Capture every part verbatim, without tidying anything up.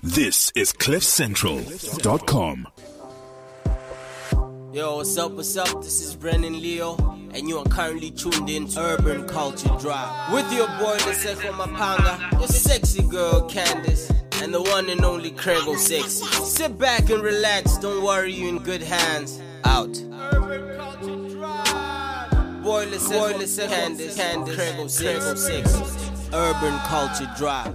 This is cliff central dot com. Yo, what's up, what's up? This is Brennan Leo, and you are currently tuned in to Urban Culture Drive. With your boy, Leseko Mapanga, your sexy girl, Candice, and the one and only Crego Sexy. Sit back and relax, don't worry, you in good hands. Out. Urban Culture Drive. Boy, Leseko, Candice, Candice, Crego Sexy. Urban Culture Drive.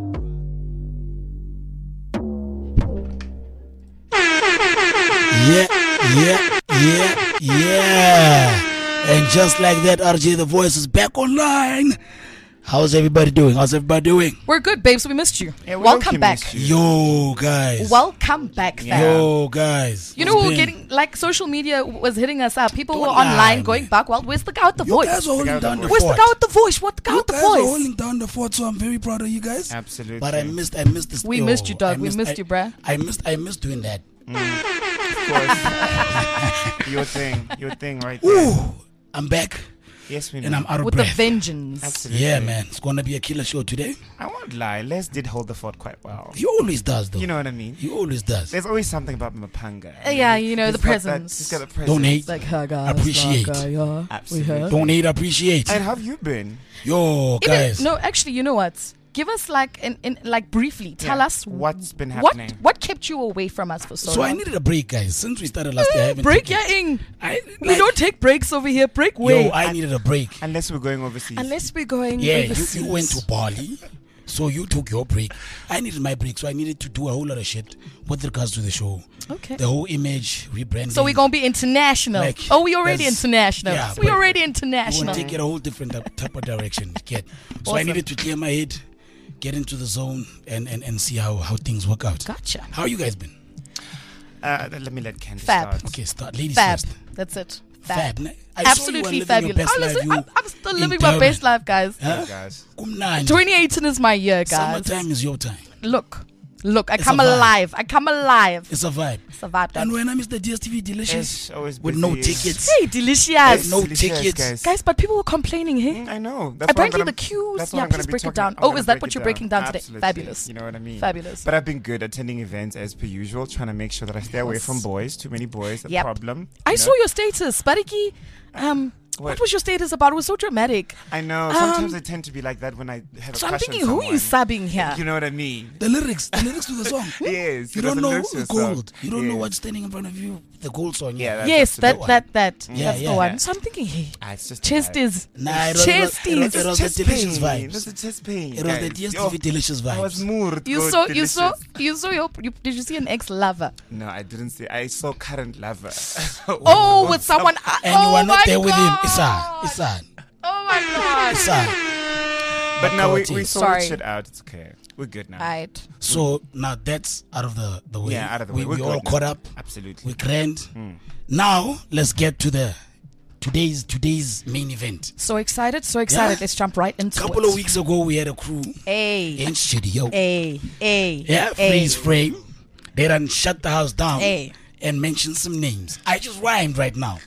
Yeah, yeah, yeah, yeah. And just like that, R J, the voice is back online. How's everybody doing? How's everybody doing? We're good, babes. We missed you. Yeah, we Welcome back. missed you. Yo, guys. Welcome back, fam. Yo, guys. You know, we It's were been- getting, like, social media was hitting us up. People Don't were lie, online going man. back. Well, where's the guy with the You voice? guys are holding guy with down the the voice. Where's the fort. guy with the voice? What the guy You with the guys are voice? holding down the fort, so I'm very proud of you guys. Absolutely. But I missed, I missed this. We yo, missed you, dog. I We missed I- you, bruh. I missed, I missed doing that. Of course. Your thing. Your thing right there. Ooh, I'm back Yes, we know. and I'm out of With the breath. vengeance. Absolutely. Yeah, man. It's gonna be a killer show today. I won't lie. Les did hold the fort quite well. He always does, though. You know what I mean? He always does. There's always something about Mapanga. Uh, yeah, you know, He's the got that- presence. He's got a presence. Don't hate. Like, her guys. Appreciate. like, uh, yeah, Absolutely. We heard. Don't hate, appreciate. And how have you been? Yo, Even, guys. no, actually, you know what? Give us, like, in, in like briefly, tell Yeah. us What's been what, happening. what kept you away from us for so, So long? I needed a break, guys. Since we started last year, I haven't break, taken- yeah, Ing. I, We like, don't take breaks over here. Break way. Yo, I needed a break. Unless we're going overseas. Unless we're going Yeah, you, overseas. you went to Bali, so you took your break. I needed my break, so I needed to do a whole lot of shit with regards to the show. Okay. The whole image rebranding. So we're going to be international. Like, oh, we already that's- international. yeah, we but already We international. want to take it a whole different type- type of direction. you Get. So I Awesome. needed to clear my head, get into the zone, and, and, and see how, how things work out. Gotcha. How you guys been? Uh, let me let Candy Fab. start. Okay, start. Ladies Fab. first. That's it. Fab. ne? I saw you Absolutely were living your fabulous. best I'm, life, listen, you I'm, I'm still in living my Durban. best life, guys. Huh? Guys. Kumnandi. twenty eighteen is my year, guys. Summertime is your time. Look. Look, I It's come a vibe. alive. I come alive. It's a vibe. It's a vibe. And when I Mister D S T V Delicious Yes, always with no busy. tickets. Hey, delicious. There's no Delicious, tickets. guys. Guys, but people were complaining, hey? Mm, I know. That's what I'm Apparently gonna- the queues. that's what Yeah, I'm gonna please be break it talking- down. I'm Oh, gonna is that break what it you're breaking down today? Absolutely. Fabulous. You know what I mean? Fabulous. But I've been good attending events as per usual, trying to make sure that I stay away Yes. from boys. Too many boys, a Yep. problem. I you saw know? your status, Bariki. Um, what? What? was your status about? It was so dramatic. I know. Sometimes Um, I tend to be like that when I have a So I'm crush thinking, on who someone. is subbing here? You know what I mean? The lyrics, the lyrics to the song. Yes. You it don't was a know lyrics to the song. gold. You don't know Yes. what's standing in front of you. The gold song. Yeah, that- Yes, that's that the that that. Yeah, that's yeah. the one. So I'm thinking, hey, Ah, it's just chest a vibe. is Nah, it was, chest it was, is. it was Chest the delicious pain. It was vibes. the chest pain. It was the guys. D S T Yo, V delicious I was vibes. moved. You good, saw, you saw, delicious. you saw your. You, did you see an ex-lover? No, I didn't see. I saw current lover. Oh, with someone. And oh you were not my there with him. God. Isan, Isan, Oh my god. Isan. But now we, Sorry. we sorted Sorry. shit out. It's okay. We're good now. Right. So now that's out of the, the way. Yeah, out of the we, way. We're We good all now. caught up. Absolutely. We grand. Hmm. Now let's get to the today's today's main event. So excited, so excited. Yeah. Let's jump right into A couple it. of weeks ago, we had a crew Hey, in studio. hey, hey. Yeah, hey. freeze frame. They done shut the house down Hey. and mentioned some names. I just rhymed right now.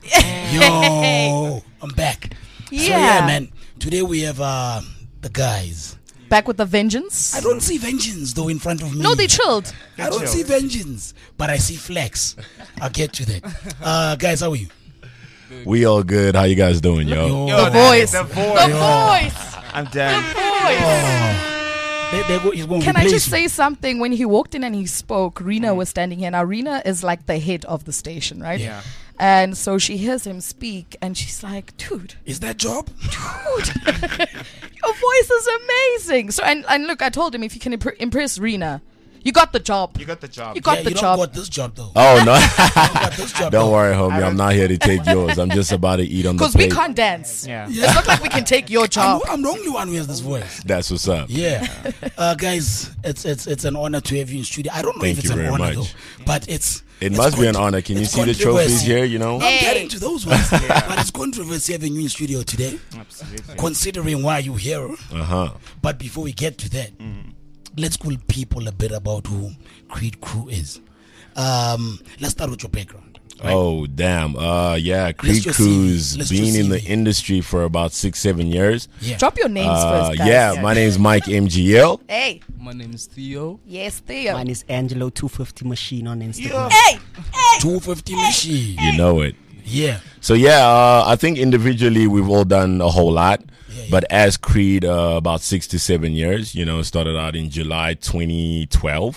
Yo, I'm back. So Yeah. yeah, man. Today we have uh, the guys. Back with the vengeance. I don't see vengeance though in front of me. No, they chilled. I don't chilled. see vengeance, but I see flex. I'll get to that. Uh, guys, how are you? We all good. How you guys doing, yo? Yo, Yo, The that- voice. The The voice. voice. I'm The done. voice. oh. They, they go, he's going to Can I replace just me. say something? When he walked in and he spoke, Rena was standing here. Now, Rena is like the head of the station, right? Yeah. And so she hears him speak and she's like, dude, Is that job? dude, your voice is amazing. So, and, and look, I told him if you can impre- impress Rena, you got the job. You got the job. You got yeah, the you job. don't got this job though. Oh no! You got this job Don't though. worry, homie. I I'm not here to take yours. I'm just about to eat on the Because we plate. can't dance. Yeah. It's not like we can take your I'm, job. I'm the only one who has this voice. That's what's up. Yeah, uh, guys, it's it's it's an honor to have you in studio. I don't know Thank if it's you an very honor much. though, but it's It it's must be an contro- honor. Can you it's see the trophies controversy. here? You know. I'm Hey. getting to those ones, but it's controversy having you in studio today, Absolutely. considering why you're here. Uh huh. But before we get to that, let's tell people a bit about who Creed Crew is. Um, let's start with your background. Right? Oh, damn. Uh, yeah, Creed your Crew's C V. Let's your been in C the V. industry for about six, seven years. Yeah. Drop your names Uh, first, guys. yeah, my name's Mike M G L. Hey. My name is Theo. Yes, Theo. Mine is Angelo two fifty Machine on Instagram. Hey. Hey. two fifty machine. You know it. Yeah. So yeah, uh, I think individually we've all done a whole lot, yeah. but as Creed, uh, about six to seven years. You know, started out in July twenty twelve,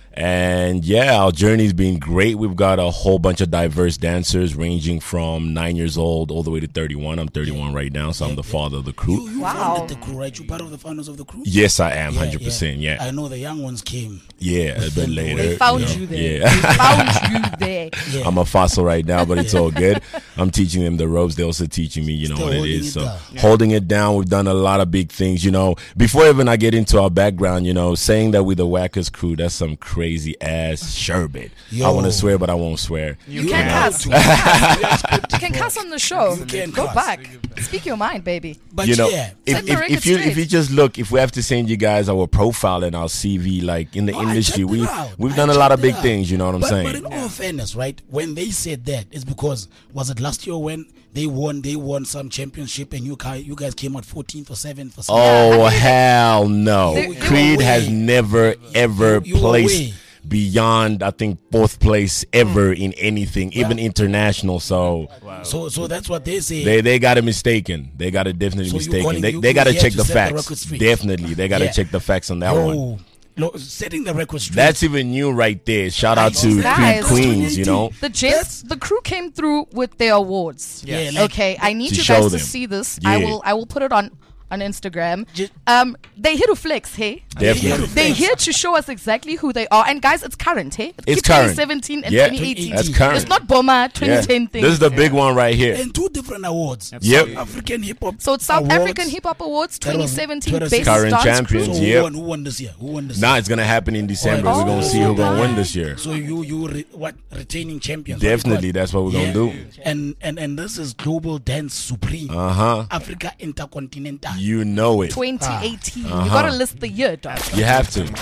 and yeah, our journey's been great. We've got a whole bunch of diverse dancers, ranging from nine years old all the way to thirty-one. I'm thirty-one right now, so I'm the father of the crew. You, you Wow. founded the crew, right? You part of the founders of the crew? Yes, I am, Yeah, one hundred percent. Yeah, I know the young ones came. yeah, a bit later. They found know. you there. Yeah. They found you there. Yeah. I'm a fossil right now, but it's all good. I'm teaching them the ropes. They're also teaching me, you know Still what it holding is. it So down. holding it down, we've done a lot of big things, you know. Before even I get into our background, you know, saying that we're the Wackers crew, that's some crazy ass sherbet. Yo. I want to swear, but I won't swear. You You can know. cuss. You can cuss. You can cuss on the show. You can Go cuss. back. Speak your mind, baby. But You know, yeah. if, Set the if, record if you if straight. you just look, if we have to send you guys our profile and our C V, like in the Oh, I industry, checked we it out. we've I done a lot of checked it big out. things. You know what I'm but, saying? But in all fairness, right? When they said that, it's because was it last year when they won? They won some championship, and you guys, you guys came out fourteenth or seventh or something. Oh hell no! They- they were Creed has away. never ever You- you were placed away. beyond, I think, fourth place ever in anything, even international. So So, so that's what they say. they they got it mistaken. They got it definitely So you mistaken. calling- They you- they you got to here check to the set the facts. record straight. Definitely, they got to Yeah. check the facts on that one. Yo, lo- setting the record straight. That's even new right there. Shout out to Guys. Creed Queens. You know. The gents, the crew came through with their awards. Yeah, like- Okay, I need To you show guys them. to see this. I Yeah. will. I will put it on on Instagram. Ju- Um, they here to flex, hey. Definitely. They're here to show us exactly who they are. And guys, it's current, hey? It's Keep current. twenty seventeen and Yeah, twenty eighteen. that's current. It's not Boma twenty ten Yeah. thing. This is the big one right here. and two different awards. Yep. South African hip hop. So it's South Awards. African Hip Hop Awards That was- twenty seventeen that was Best current Dance champions. Crew. So Yep. who won? Who won this year? Who won this Now year? it's gonna happen in December. Oh, We're gonna see who's gonna win this year. So you you re, what retaining champions? what you Definitely, call it? that's what we're Yeah. gonna do. And and and this is Global Dance Supreme. Uh huh. Africa Intercontinental. You know it. twenty eighteen. Uh-huh. You gotta list the year, dog. You have to.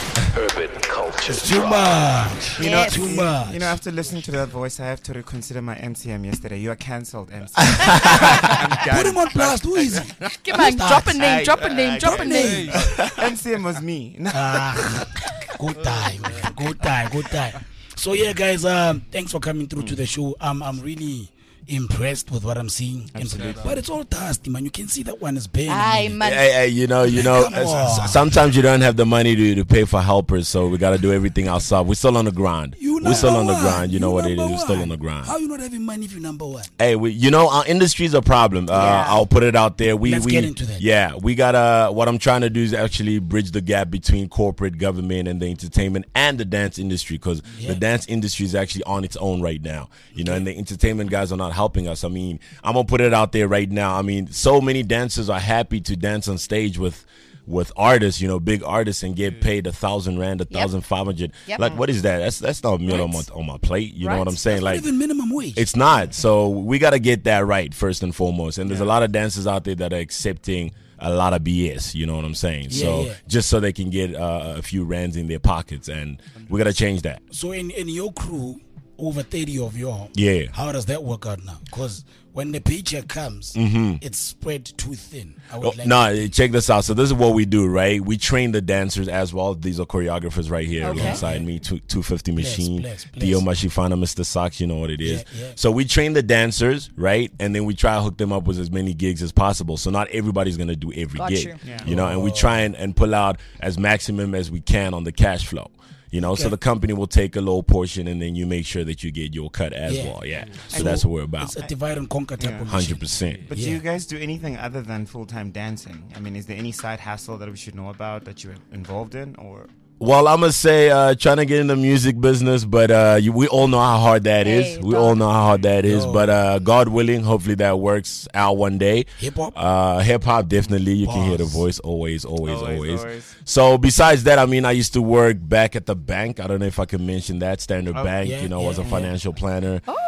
It's too much. You know, Yes. Too much. you know, after listening to that voice, I have to reconsider my M C M yesterday. You are cancelled, M C M. I'm Put done. him on blast. Who is he? Come on, drop a name, drop a name, drop a name. M C M was me. No. Ah, good time, man. Good time, good time. So yeah, guys, um, thanks for coming through to the show. Um, I'm really impressed with what I'm seeing. Absolutely. But it's all dusty, man. You can see that one is bare. Aye, man. Hey, hey, you know, you know. Come uh, s- on. s- sometimes you don't have the money to, to pay for helpers, so we got to do everything ourselves. We're still on the grind. You We're still on number the one. grind. You know what it is. number We're still one. on the grind. How you not having money if you number one? Hey, we, you know, our industry's a problem. Uh, Yeah. I'll put it out there. We, Let's we, get into that. Yeah, we gotta. What I'm trying to do is actually bridge the gap between corporate, government, and the entertainment and the dance industry, because Yeah. the dance industry is actually on its own right now. You know, and the entertainment guys are not helping us. I mean, I'm gonna put it out there right now. I mean, so many dancers are happy to dance on stage with. With artists, you know, big artists, and get paid a thousand rand, a Yep. thousand five hundred. Yep. Like, what is that? That's that's not a meal on my Right. on my plate. You know what Right. I'm saying? Not Like, even minimum wage. it's not. So we got to get that right first and foremost. And there's a lot of dancers out there that are accepting a lot of B S. You know what I'm saying? Yeah, so yeah. just so they can get uh, a few rands in their pockets, and we got to change that. So in, in your crew, over thirty of y'all. Yeah. How does that work out now? Because when the paycheck comes, it's spread too thin. I would Oh, like no, check this out. So this is what we do, right? We train the dancers as well. These are choreographers right here Okay. alongside me, two, 250 Machine, bless, bless. Theo Mashifana, Mister Socks, you know what it is. Yeah, yeah. So we train the dancers, right? And then we try to hook them up with as many gigs as possible. So not everybody's going to do every Got gig, you. Yeah. you know, and we try and, and pull out as maximum as we can on the cash flow. You know, so Okay. the company will take a little portion, and then you make sure that you get your cut as Yeah. well. Yeah. So, that's what we're about. It's a divide and conquer type Yeah. of one hundred machine. percent. But Yeah. do you guys do anything other than full-time dancing? I mean, is there any side hustle that we should know about that you're involved in, or? Well, I'm gonna say uh, trying to get in the music business, but uh, you, we all know how hard that is. Hey, we dog. all know how hard that is. Yo. But uh, God willing, hopefully that works out one day. Hip hop? Uh, hip hop, definitely. You can hear the Bars. voice always, always, Always, always, always. So besides that, I mean, I used to work back at the bank. I don't know if I can mention that. Standard Oh, Bank, yeah, you know, was a yeah, financial planner. Oh,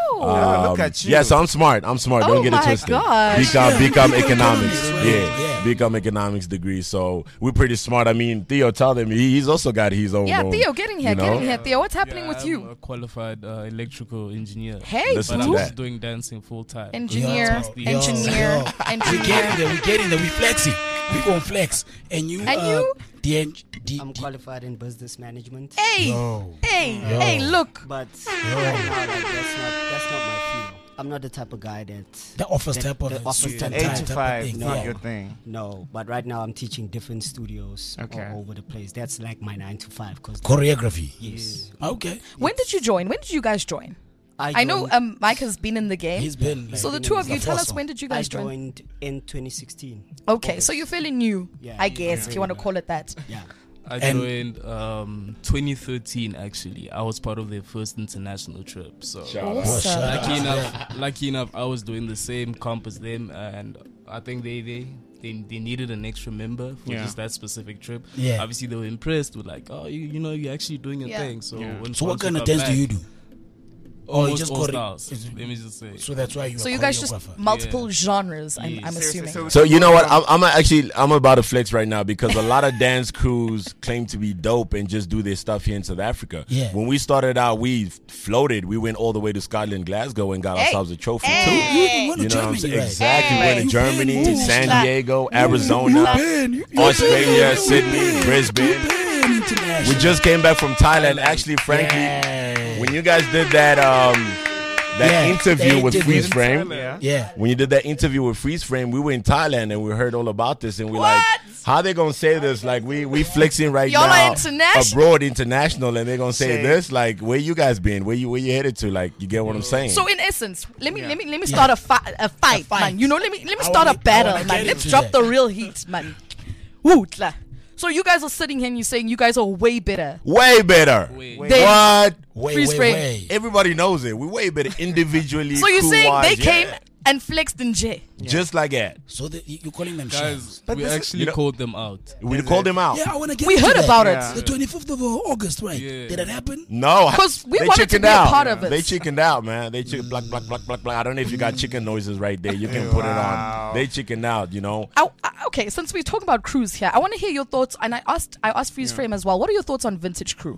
Oh. look at you. Yeah, so I'm smart. I'm smart. Oh Don't get it my twisted. gosh. Become, become Economics, economics. right? Yeah. Yeah. Become economics degree. So we're pretty smart. I mean, Theo, tell them he, he's also got his own. Yeah, own, Theo, get in here, you know? get in here. Theo, what's happening Yeah, with I'm you? a qualified uh, electrical engineer. Hey, Listen But to I'm that. just doing dancing full time. Engineer, Yo, engineer, We getting engineer. there. We getting there. We flexing. We gonna flex. And you. And uh, you? The, en- the, I'm the- qualified in business management. Hey, Yo. hey, Yo. hey, look. But right now, like, that's not that's not my field. I'm not the type of guy that the office that- type of the office suit type and Eight tie to type of five, thing. it's not Yeah. your thing. no. But right now, I'm teaching different studios Okay. all over the place. That's like my nine to five. Cause Choreography. yes, Okay. When did you join? When did you guys join? I know joined- um, Mike has been in the game. He's been. Like, So the been two in of the you, tell us fossil. when did you I guys join? joined in twenty sixteen. Okay, August. so you're fairly new, Yeah, I yeah, guess, if you want to call it that. Yeah. I And- joined um, twenty thirteen. Actually, I was part of their first international trip. So Awesome. lucky enough, lucky enough, I was doing the same comp as them, and I think they they. They, they needed an extra member for Yeah. just that specific trip. Yeah. Obviously, they were impressed with like, oh, you, you know, you're actually doing your Yeah. thing. So, Yeah. when So what once kind we of got dance do back- you do? Or you Almost just all chore- styles. is- Let me just say. So that's why you. So are you guys just choreographer. multiple genres, I'm, Yes. I'm Seriously, assuming. So you know what? I'm, I'm actually I'm about to flex right now because a lot of dance crews claim to be dope and just do their stuff here in South Africa. Yeah. When we started out, we floated. We went all the way to Scotland, Glasgow, and got Hey. ourselves a trophy Hey. too. You even went to You know what I'm Germany, saying? right? Exactly. We Hey. went to You Germany, been, to you San been. Diego, You Arizona, been, you- you Australia, been. Sydney, Brisbane. Been international. We just came back from Thailand. Actually, frankly, Yeah. when you guys did that um that Yeah, interview they with did Freeze it. Frame. Yeah. Yeah. When you did that interview with Freeze Frame, we were in Thailand and we heard all about this and we What? like, how they gonna say this? Like we we flexing right Y'all now are international? abroad, international, and they're gonna say Say- this. Like where you guys been? Where you where you headed to? Like you get what I'm saying? So in essence, let me Yeah. let me let me start a, fi- a fight, fight. man. You know, let me let me I start wanna- a battle, I wanna man. get Let's into drop that. the real heat, man. Woo, tla. So you guys are sitting here and you're saying you guys are way better. way better. Wait. They- What? Way, Freeze way, frame. way. Everybody knows it. We way better individually. So you're saying crew-wise, they came yeah. and flexed in J? just like that. So the, you- you're calling them Guys, shells. But we this is- actually you know- called them out. We Is called it? them out. Yeah, I want to get We into heard that. about Yeah. it. The twenty-fifth of August, right? Yeah. Did that happen? No, 'Cause we they wanted to chickened be a out. part of it. They chickened out, man. They chicken black, black, black, black, black. I don't know if you got chicken noises right there. You can put it Wow. on. They chickened out, you know. I, I- okay, since we're talking about crews here, I want to hear your thoughts. And I asked, I asked Freeze Frame as well. What are your thoughts on Vintage Crew?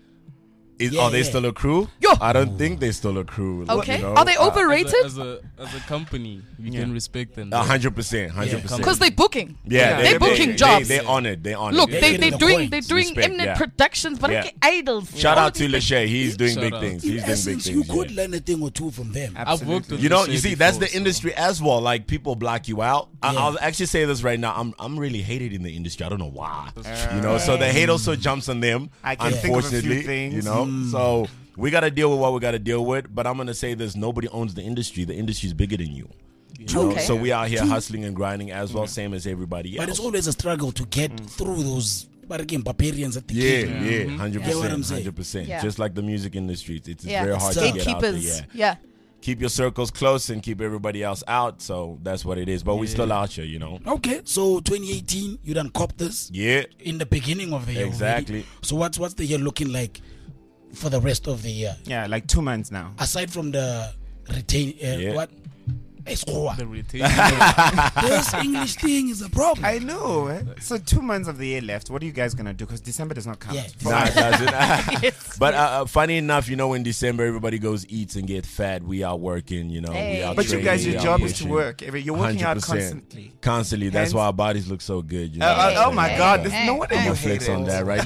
Is, Yeah, are they yeah. still a crew? Yo. I don't think they're still a crew. Okay, you know? are they Uh, overrated? As a, as a, as a company, we Yeah. can respect them. A hundred percent, hundred percent. Because they booking. yeah, They they, booking they, jobs. They, they on it. They on Look, it. they getting they the doing point. they doing Respect, Imminent yeah. Productions, but Yeah. like idols. Shout All out to these things. Lachey. He's doing Shout big out. things. In He's doing big essence, things. you yeah. could learn a thing or two from them. I've worked with You know, Lachey you see, that's the before, so- industry as well. Like people block you out. I, Yeah. I'll actually say this right now. I'm I'm really hated in the industry. I don't know why. You know, so the hate also jumps on them. I can think of a few unfortunately, things. you know. So we got to deal with what we got to deal with. But I'm gonna say this: nobody owns the industry. The industry's bigger than you. You know? Okay. So we out here hustling and grinding as well, same as everybody else. But it's always a struggle to get through those, but again, barbarians at the yeah, gate. yeah, hundred Get what I'm percent, saying? hundred percent. Yeah. Just like the music industry, it's, it's Yeah, very it's hard to get out there. gatekeepers. Yeah. Yeah. Keep your circles close and keep everybody else out. So that's what it is. But we still out here, you know. Okay, so twenty eighteen, you done copped this Yeah. in the beginning of the year. already. Exactly. So what's what's the year looking like for the rest of the year? Yeah, like two months now. Aside from the retain, uh, Yeah. what? Escoa. The retain. This English thing is a problem. I know. Eh? So two months of the year left. What are you guys gonna do? Because December does not count. Yeah. For Nah, us. it doesn't. Yes. But uh, uh, funny enough, you know, in December, everybody goes eats and get fat. We are working, you know. Hey. We are But you guys, training, your we job are is to pushing. work. Every- You're working out one hundred percent. constantly. Constantly. That's Hence- why our bodies look so good. You know Uh, what I'm uh, oh saying? my God! There's hey, no wonder I'm you gonna hate flex it. on that right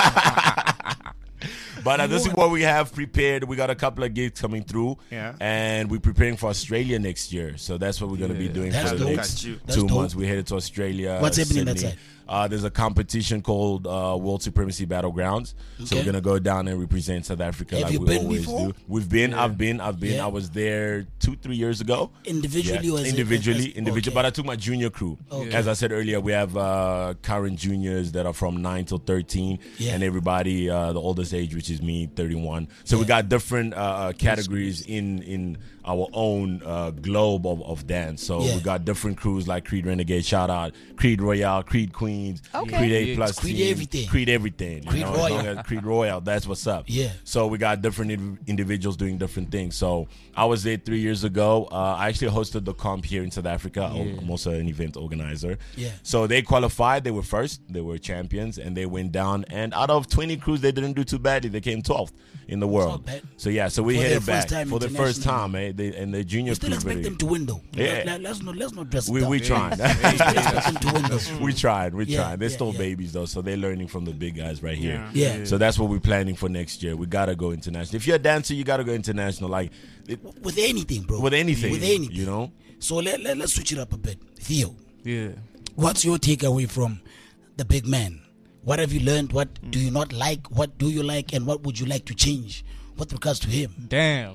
now. But uh, this is what we have prepared. We got a couple of gigs coming through, Yeah. and we're preparing for Australia next year. So that's what we're going to be Yeah. doing That's for the dope. next Got you. That's two dope. months. We're headed to Australia. What's happening that Sydney. side? Uh, there's a competition called uh, World Supremacy Battlegrounds. So Okay. we're gonna go down and represent South Africa Have like you we been always before? do. We've been. I've been. I've been. Yeah. I was there two, three years ago. Individually Yeah, or as a- individually, as- individually. okay. But I took my junior crew. Okay. As I said earlier, we have uh, current juniors that are from nine till thirteen, Yeah. and everybody uh, the oldest age, which which is me, thirty-one. So we got different uh, uh, categories in in our own uh, globe of, of dance. So Yeah. we got different crews like Creed Renegade, shout out, Creed Royale, Creed Queens, Okay. Creed A Yeah. plus Creed team, everything. Creed everything. you Creed know, as long Royale. as Creed Royale, that's what's up. Yeah. So we got different in- individuals doing different things. So I was there three years ago. Uh, I actually hosted the comp here in South Africa. I'm also an event organizer. Yeah. So they qualified. They were first. They were champions, and they went down. And out of twenty crews, they didn't do too badly. They came twelfth in the world. not bad. So yeah. So we For hit their it back first time for the first internationally. time, eh? They, and the junior We still crew expect very- them to win, though. Yeah. Let, us not let's not dress it We down. we tried. We still expect them to win, though. we tried. We Yeah, tried. They're yeah, still yeah. babies though, so they're learning from the big guys right here. Yeah. Yeah. So that's what we're planning for next year. We gotta go international. If you're a dancer, you gotta go international. Like it, With anything, bro. with anything, With anything. you know. So let, let, let's switch it up a bit. Theo, Yeah. what's your takeaway from the big man? What have you learned? What do you not like? What do you like? And what would you like to change with regards to him? Damn.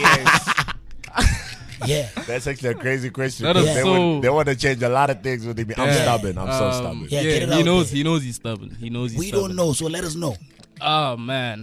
Yeah. That's actually a crazy question. That is they, so- would, they want to change a lot of things with me. I'm Yeah. stubborn. I'm so Um, stubborn. Yeah, Yeah, get it he out knows. there. He knows he's stubborn. He knows he's We stubborn. don't know, so let us know. Oh man.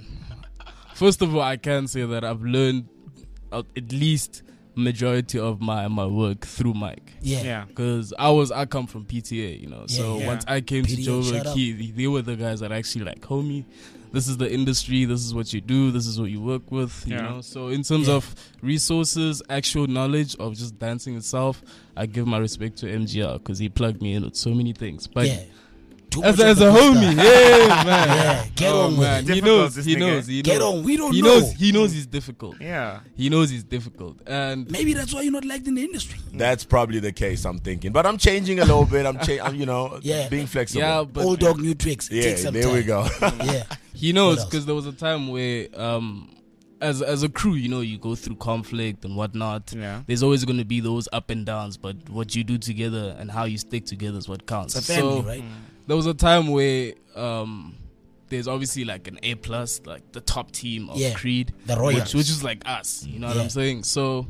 First of all, I can say that I've learned uh, at least majority of my my work through Mike. Yeah. Yeah. Because I was I come from P T A, you know. So yeah. once I came P T A, to shout Joburg, out. he, they were the guys that actually like, homie, this is the industry, this is what you do, this is what you work with, you Yeah. know. So in terms Yeah. of resources, actual knowledge of just dancing itself, I give my respect to M G R because he plugged me in with so many things. But Yeah. Too as, much a, of as the a good homie, stuff. yeah, man. Yeah, get Oh, on with man. it. He Difficult, knows, this he nigga. knows, he Get knows. on. We don't he know. knows, he knows he's difficult. Yeah. He knows he's difficult. And Maybe that's why you're not liked in the industry. That's probably the case. I'm thinking, but I'm changing a little bit. I'm, cha- I'm you know, Yeah. being flexible. yeah, but Old dog, new tricks. yeah. Take some There time. we go. Yeah. he knows What else? because there was a time where, um, as as a crew, you know, you go through conflict and whatnot. Yeah. There's always going to be those up and downs, but what you do together and how you stick together is what counts. It's a family, so right? there was a time where um, there's obviously like an A plus, like the top team of Yeah, Creed, the Royals. which, which is like us. You know what Yeah. I'm saying? So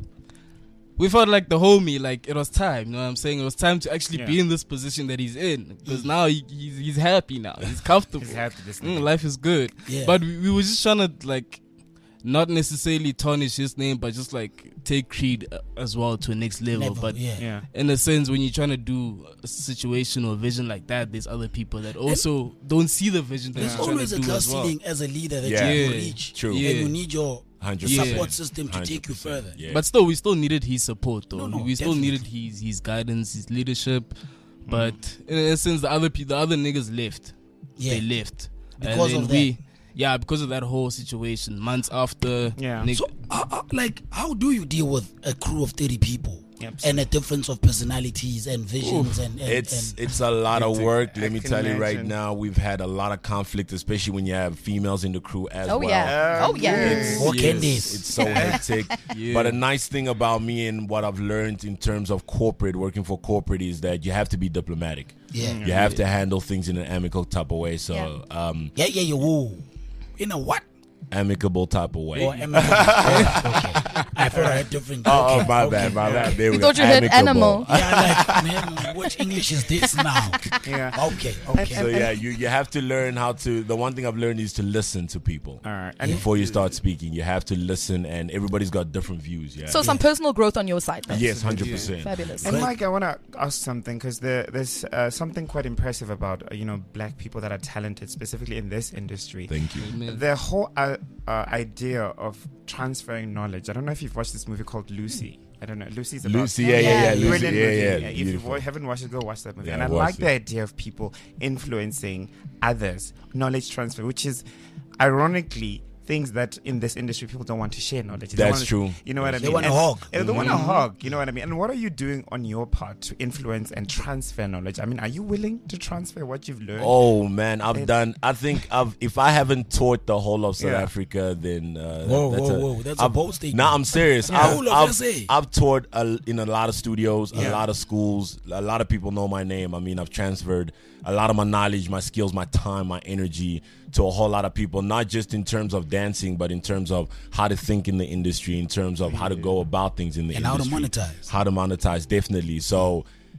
we felt like the homie, like it was time. You know what I'm saying? It was time to actually be Yeah. in this position that he's in because now he, he's, he's happy now. He's comfortable. He's happy this Mm, nigga. life is good. Yeah. But we, we were just trying to like not necessarily tarnish his name, but just like take Creed uh, as well to a next level. Level, but yeah. Yeah. in a sense, when you're trying to do a situation or vision like that, there's other people that also don't see the vision that There's you're trying always to a do glass as well. ceiling as a leader that Yeah. you will Yeah. reach. True. And Yeah. you need your Hundred Yeah. support system to take you further. Yeah. But still, we still needed his support, though. No, no, we still definitely. needed his his guidance, his leadership. Mm. But in a sense, the other pe- the other niggas left. Yeah. They left Because and then of we, yeah, because of that whole situation. Months after, Yeah. nigg- So, uh, uh, like, how do you deal with a crew of thirty people Yep. and a difference of personalities and visions and, and, It's and it's a lot of Hectic. work. I Let me can tell you right imagine. now, we've had a lot of conflict, especially when you have females in the crew as Oh well. yeah. Oh yeah. It's, More yes, candies. it's so hectic. Yeah. But a nice thing about me and what I've learned in terms of corporate, working for corporate, is that you have to be diplomatic. yeah. You have to handle things in an amicable type of way. So, um, Yeah, yeah, yeah. Whoa. In a what? amicable type of way. Or amicable? Oh, okay. I thought I had different. Oh, oh, okay, my okay. bad, my bad. There we You go. thought you heard Amicable. animal. Yeah, like, man, which English is this now? Yeah. Okay, okay. So yeah, you, you have to learn how to. The one thing I've learned is to listen to people. All right. And And before you start speaking, you have to listen, and everybody's got different views. Yeah. So some personal growth on your side. Then. yes, hundred percent. Fabulous. And Right. Mike, I want to ask something because there, there's uh, something quite impressive about uh, you know black people that are talented, specifically in this industry. Thank you. Amen. The whole uh, uh, idea of transferring knowledge. I don't know if you've watched this movie called Lucy. I don't know. Lucy's about Lucy, yeah, yeah, yeah, Yeah. Lucy, Brilliant yeah, movie. yeah. If you Beautiful. wa- haven't watched it, go watch that movie. Yeah, and I I like watched the it. idea of people influencing others, knowledge transfer, which is ironically things that in this industry people don't want to share knowledge. They That's wanna- true. You know what I They mean? wanna And- hog. Yeah, they want to Mm-hmm. hog. You know what I mean? And what are you doing on your part to influence and transfer knowledge? I mean, are you willing to transfer what you've learned? Oh man, I've It's- done. I think I've. If I haven't taught the whole of South Yeah. Africa, then uh, Whoa, that's whoa, a, whoa, that's a I've- bold statement. Nah, I'm serious. Yeah. I've, Whole of I've, S A. I've taught a, in a lot of studios, Yeah. a lot of schools. A lot of people know my name. I mean, I've transferred a lot of my knowledge, my skills, my time, my energy to a whole lot of people. Not just in terms of dancing, but in terms of how to think in the industry, in terms of how to go about things in the And how to industry, monetize. how to monetize. Definitely. So.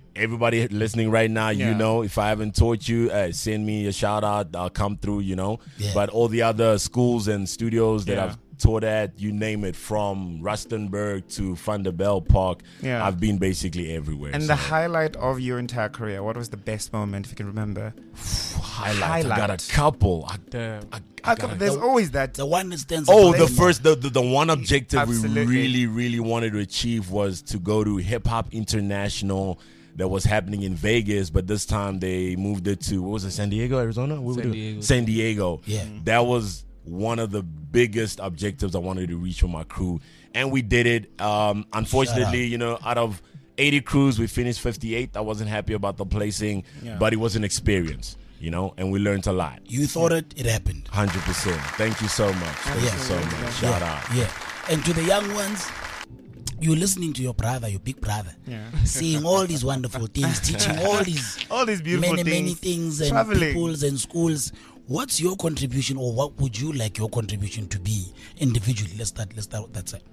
everybody listening right now, Yeah. you know, if I haven't taught you, uh, send me a shout out. I'll come through, you know. Yeah. But all the other schools and studios that Yeah. I've taught at, you name it, from Rustenburg to Van der Bell Park, Yeah. I've been basically everywhere. And so. the highlight of your entire career, what was the best moment, if you can remember? highlight, I got highlight. a couple. I, Damn. I, I How got come a- there's always that. The one that stands. Oh, out the for me. first, the, the, the one objective Absolutely. we really, really wanted to achieve was to go to Hip Hop International that was happening in Vegas, but this time they moved it to, what was it, San Diego, Arizona? What San we do? Diego. San Diego. Yeah. That was one of the biggest objectives I wanted to reach for my crew. And we did it. Um, unfortunately, you know, out of eighty crews, we finished fifty-eight. I wasn't happy about the placing, Yeah. but it was an experience, you know, and we learned a lot. You thought it, it happened. one hundred percent. Thank you so much. Thank Yeah. you so much. Shout yeah, out. Yeah. And to the young ones, you're listening to your brother, your big brother, Yeah. seeing all these wonderful things, teaching all these All these beautiful many, things. many things and Traveling. peoples and schools. What's your contribution, or what would you like your contribution to be individually? Let's start. Let's start with that side.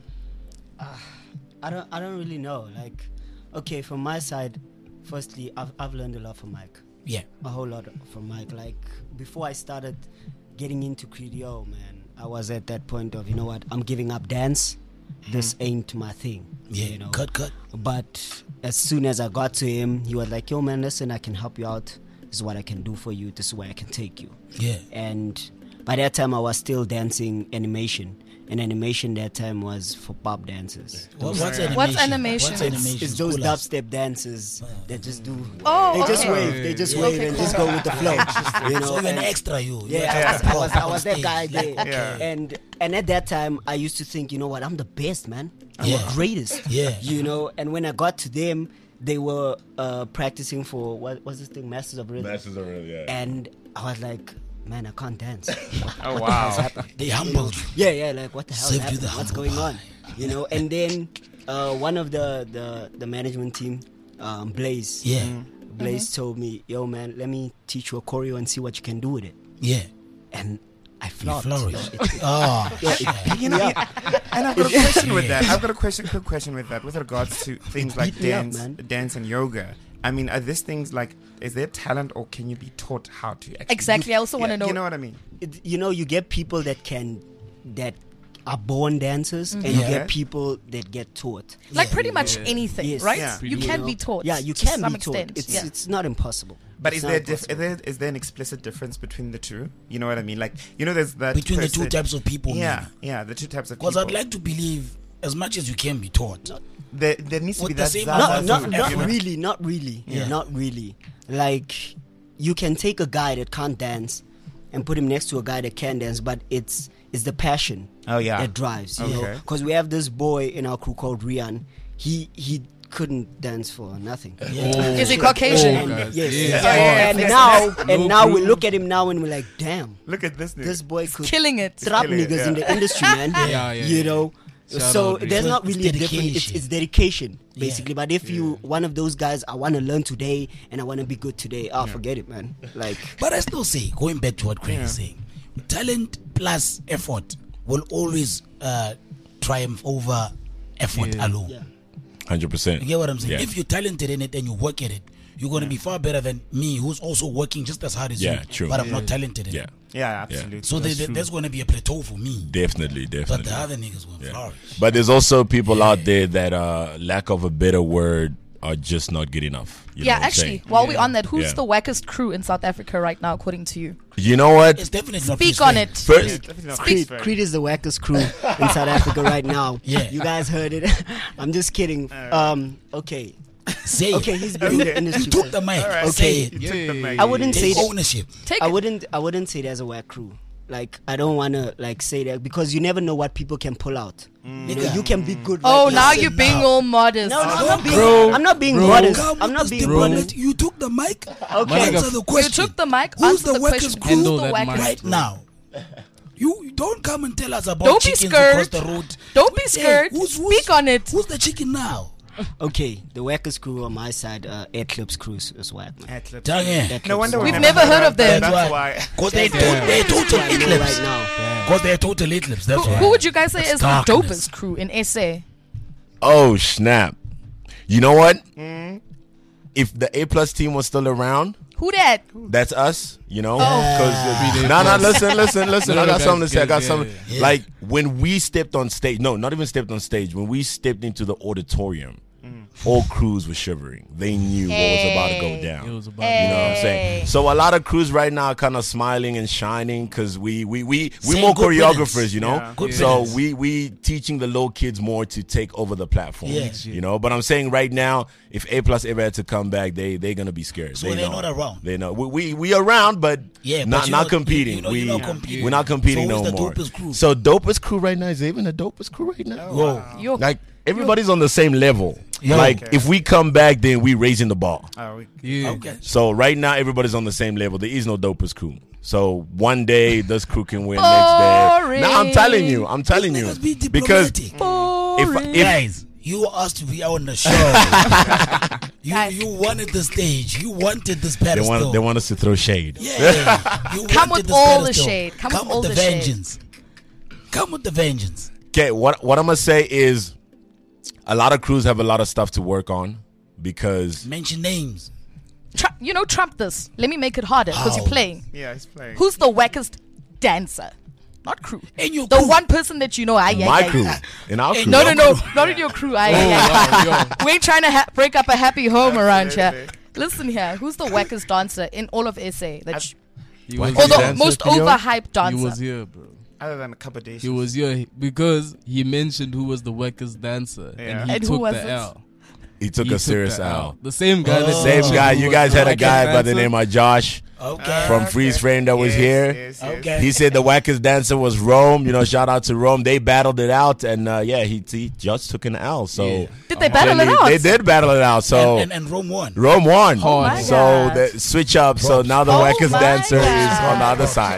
I don't I don't really know. Like, okay, from my side, firstly, I've I've learned a lot from Mike. Yeah. A whole lot from Mike. Like, before I started getting into Credio, man, I was at that point of, you know what, I'm giving up dance. This ain't my thing. Yeah. You know. Cut. Cut. But as soon as I got to him, he was like, yo, man, listen, I can help you out. This is what I can do for you. This is where I can take you. Yeah. And by that time, I was still dancing animation. And animation that time was for pop dancers. What- what's animation? What's animation? What's It's- animation? It's those School us. dubstep dancers that just do. Oh, they just okay. wave. They just Yeah. wave Okay, and cool. just go with the flow. You know. So you're an and- extra, you. You're yeah, an I, extra was, I was, prop I was on that stage. guy there. Yeah. And and at that time, I used to think, you know what, I'm the best, man. I'm Yeah. the greatest. Yeah. You know. And when I got to them, they were uh, practicing for what was this thing, Masters of Rhythm. Masters are really, yeah. And I was like, man, I can't dance. Oh, What the wow. hell's happening? They humbled you. Yeah, yeah, like what the hell Saved you happened? the What's humble going pie. on? You know, and then uh, one of the, the, the management team, um, Blaze, Yeah. Blaze told me, yo man, let me teach you a choreo and see what you can do with it. Yeah. And I You flopped. flourished. It- it- Oh. yeah, it beat You know, me up. yeah, and I've got a question with that. I've got a question, quick question with that, with regards to things like beat me up, dance, man. dance and yoga. I mean, are these things like, is there talent, or can you be taught how to actually? Exactly. I also want to Yeah, know. You know what I mean? It- you know, you get people that can, that are born dancers, and you Yeah. get people that get taught. like pretty much anything, Yes. right? Yeah. You You can know? be taught. Yeah, you to can some be taught. extent. It's yeah. it's not impossible. But It's is not there, dif- is impossible. there is there an explicit difference between the two? You know what I mean? Like, you know, there's that Between the two person- types of people. Yeah, yeah, the two types of Because people. I'd like to believe as much as you can be taught. there, there needs to With be the that. same Zaza amount not, of too, not, not you know? really, not really, Yeah. not really. Like, you can take a guy that can't dance and put him next to a guy that can dance, but it's it's the passion Oh, yeah. that drives, you know. Okay. Because we have this boy in our crew called Rian. He he couldn't dance for nothing. Is he Caucasian? And, guys. yes, Yeah. and, Yeah. and Yeah. now and No now we clue. look at him now and we're like, damn, Look at this. Nigga. this boy could Killing it. trap killing it, niggas in yeah. the industry, man. Yeah, yeah, you yeah. know. Shout So out, Rian. there's not It's really a difference. It's, dedication. it's dedication, Yeah. basically. But if you one of those guys, I want to learn today and I want to be good today. Oh, forget it, man. Like, But I still say, going back to what Craig is saying, talent plus effort will always uh, triumph over effort Yeah. alone. yeah. one hundred percent. You get what I'm saying? Yeah. If you're talented in it and you work at it, you're going to be far better than me, who's also working just as hard as Yeah, you, true. but I'm not talented in Yeah, it. Yeah, absolutely. So there, there's going to be a plateau for me, definitely, but definitely. the other niggas will Yeah. flourish. But there's also people out there that, uh, lack of a better word, are just not good enough. You know Yeah, what I'm actually, saying? while we're on that, who's Yeah. the wackest crew in South Africa right now, according to you? You know what? It's definitely not Speak Chris on Fane. it. First, Definitely not Creed, Chris Creed is the wackest crew in South Africa right now. Yeah. You guys heard it. I'm just kidding. Um, okay. Say it. Okay, he's been in the industry. You took for- the mic. Alright. Say Okay. it. You took the mic. I wouldn't say Take that. ownership. Take I it. wouldn't. I wouldn't say there's a whack crew. Like, I don't want to like say that because you never know what people can pull out. You know, you can be good. Oh, right now now. you're Listen being now. all modest. No, no, I'm not being. Bro, I'm not being bro. modest. Come I'm with not the being stipulate. modest. You took the mic. Okay. Answer the You question. took the mic. Who's answer the the question. wackest Who's crew Handle the that wackest? mic. right now? You you don't come and tell us about Don't be chickens scared. across the road. Don't be Hey, scared. who's- who's- Speak on it. Who's the chicken now? Okay, the wackest crew on my side, uh, Eclipse Cruise is whack, man. Eclipse. Dang it. Eclipse No wonder is we We've whack. never heard of them. That's That's why. Because they're, to- Yeah. they're total That's what I know eclipse. right now. Because they're total eclipse. That's Who, why. who would you guys say That's is the darkness. dopest crew in S A? oh snap! You know what? if the A plus team was still around, Who that? that's us, you know? Oh. Because no, no, listen, listen, listen. No, I no, got guys, something to say. I got guys, yeah, something. yeah, yeah. Like when we stepped on stage, no, not even stepped on stage. When we stepped into the auditorium, all crews were shivering. They knew what was about to go Hey. down. It was about You know what I'm Hey. saying? So a lot of crews right now are kind of smiling and shining because we we we we Saying more good choreographers, riddance. you know. Yeah. Good So riddance. we we teaching the little kids more to take over the platform. Yeah. You know. But I'm saying right now, if A plus ever had to come back, they they're gonna be scared. So they they're know. not around. They know we we, we around, but Yeah, but not you're not not- competing. you know we you're not competing. we're not competing So no who's the more. dopest crew? So dopest crew right now is even a dopest crew right now. Whoa. Yo, Like everybody's on the same level. Yo. Like Okay. if we come back, then we raising the bar. Oh, we, Yeah. Okay. So right now, everybody's on the same level. There is no dopest crew. So one day this crew can win. Next day, no, I'm telling you, I'm telling you, Let's be because diplomatic. if if Guys, you were asked to be on the show. you Guys. you wanted the stage. You wanted this they pedestal. want they want us to throw shade. Yeah. You Come wanted with this all the pedestal. shade. Come with with all the the shade. vengeance. Come with the vengeance. Okay, what what I'm gonna say is, a lot of crews have a lot of stuff to work on because Mention names. Tru- you know, trump this. Let me make it harder because you're How? playing. yeah, he's playing. Who's the wackest dancer? Not crew. In your The crew. one person that you know. Ay, ay, my ay. crew in our Hey, crew. No, no, no. Not in your crew. Ay, ay, ay. Oh, wow, yo. We ain't trying to ha- break up a happy home around here. Absolutely. Listen here. Who's the wackest dancer in all of S A? That sh- He What? was or the here. dancer, most Theo? overhyped He dancer? was here, bro. Other than a couple of days. He was here because he mentioned who was the weakest dancer, Yeah. and he And who took was the it? L. He took He a serious the L. The same guy. that Oh. Same mentioned guy. who You was guys the had a wackest guy by the dancer. name of Josh Okay. from Freeze Frame that was Yes, here. Yes, yes. Okay. He said the wackest dancer was Rome. You know, shout out to Rome. They battled it out, and uh, yeah, he, he just took an L. So Yeah. Did they battle it clearly out? They did battle it out. So and, and, and Rome won. Rome won. Oh my so God. the switch up. So Props. now the Oh wackest my dancer is God. on the other side.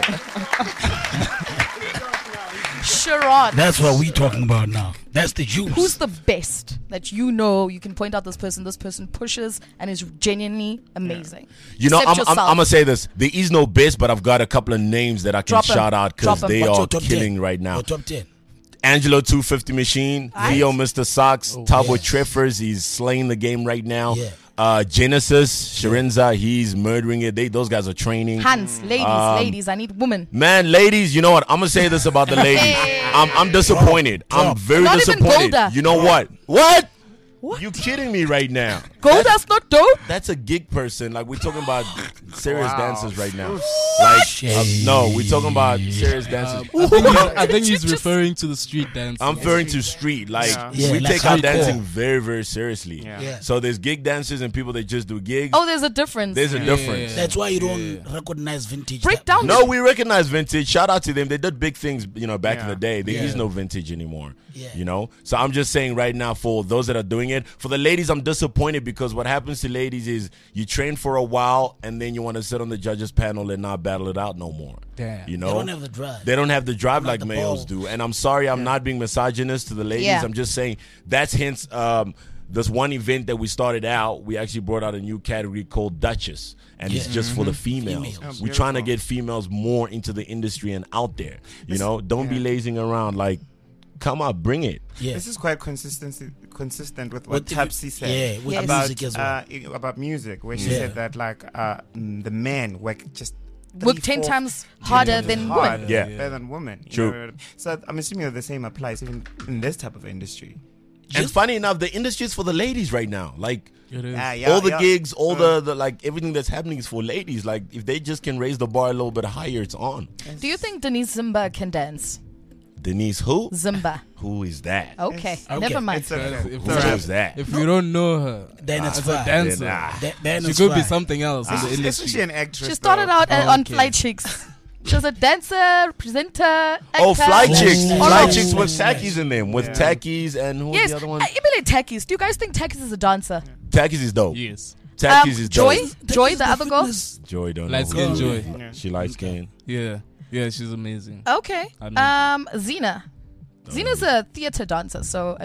Sharon. That's what we talking about now. That's the juice. Who's the best that you know? You can point out this person. This person pushes and is genuinely amazing. You know, Except I'm, I'm, yourself. I'm gonna say this. There is no best, but I've got a couple of names that I can Drop 'em. shout out because Drop 'em. they What's are your top killing ten? right now. Your top ten. Angelo two fifty Machine, Aight. Theo Mister Socks, Tabo yes. Treffers, he's slaying the game right now. Yeah. Uh, Genesis, Sharenza, he's murdering it. They those guys are training. Hans, ladies, Um, ladies. I need women. Man, ladies, you know what? I'm gonna say this about the ladies. I'm I'm disappointed. I'm Drop. very Not even disappointed. Golda. You know what? What? What? You kidding me right now? Golda's not dope. That's a gig person. Like we're talking about serious Wow. dancers right now. Like uh, no, we're talking about serious dancers. Um, I think, he's, I think Did you he's just- referring to the street dance. I'm referring to street. Like Yeah. Yeah, we like take our hardcore. dancing very, very seriously. Yeah. Yeah. So there's gig dancers and people that just do gigs. Oh, there's a difference. There's a difference. That's why you don't recognize vintage. Break that- down. No, we recognize vintage. Shout out to them. They did big things, you know, back in Yeah. the day. There Yeah. is no vintage anymore. Yeah. You know? So I'm just saying right now for those that are doing it, for the ladies, I'm disappointed because what happens to ladies is you train for a while and then you want to sit on the judges panel and not battle it out no more. Damn. You know? They don't have the drive. They don't have the drive Not like the males ball. do. And I'm sorry, I'm not being misogynist to the ladies. Yeah. I'm just saying that's hence um, this one event that we started out. We actually brought out a new category called Duchess, and it's Yeah. just for the females. Females. We're Oh, trying to beautiful. get females more into the industry and out there. You know, don't be yeah. lazing around. Like, come on, bring it. Yeah. This is quite consistent consistent with what What if Tapsi you- said. yeah, with Yes. about music as well. uh, i- about music, where she Yeah. said that like uh, mm, the men work just Work three, ten four times harder times than hard, women. Yeah. better than women. you True. know? So I'm assuming that the same applies even in this type of industry. And funny enough, the industry is for the ladies right now. Like, It is. Ah, yeah, all the yeah. gigs, all Uh, the, the like everything that's happening is for ladies. Like, if they just can raise the bar a little bit higher, it's on. Do you think Denise Zimba can dance? Denise, who? Zimba. Who is that? Okay, Okay. never mind. It's okay. If, Who if, is that? if you don't know her Then it's as a fine. dancer, Then, ah. That- then she it's could be fine. something else in the Isn't industry. she an actress? She started though? out uh, on Okay. Fly Chicks. She was a dancer, presenter, actor. Oh, Fly Chicks. Oh. Fly Oh. Chicks with Tackies in them. With Yeah. Tackies and who's Yes, the other one? uh, Emily Takis. Do you guys think Takis is a dancer? Tackies is dope. Yes. Tackies Um, is Joy? dope. That Joy, is the other girl? fitness. Joy don't Light know. who skin it is. Joy. Yeah. She light skin. Yeah. Yeah, she's amazing. Okay. I know. Um, Zena. Zena's a theater dancer, so I mean,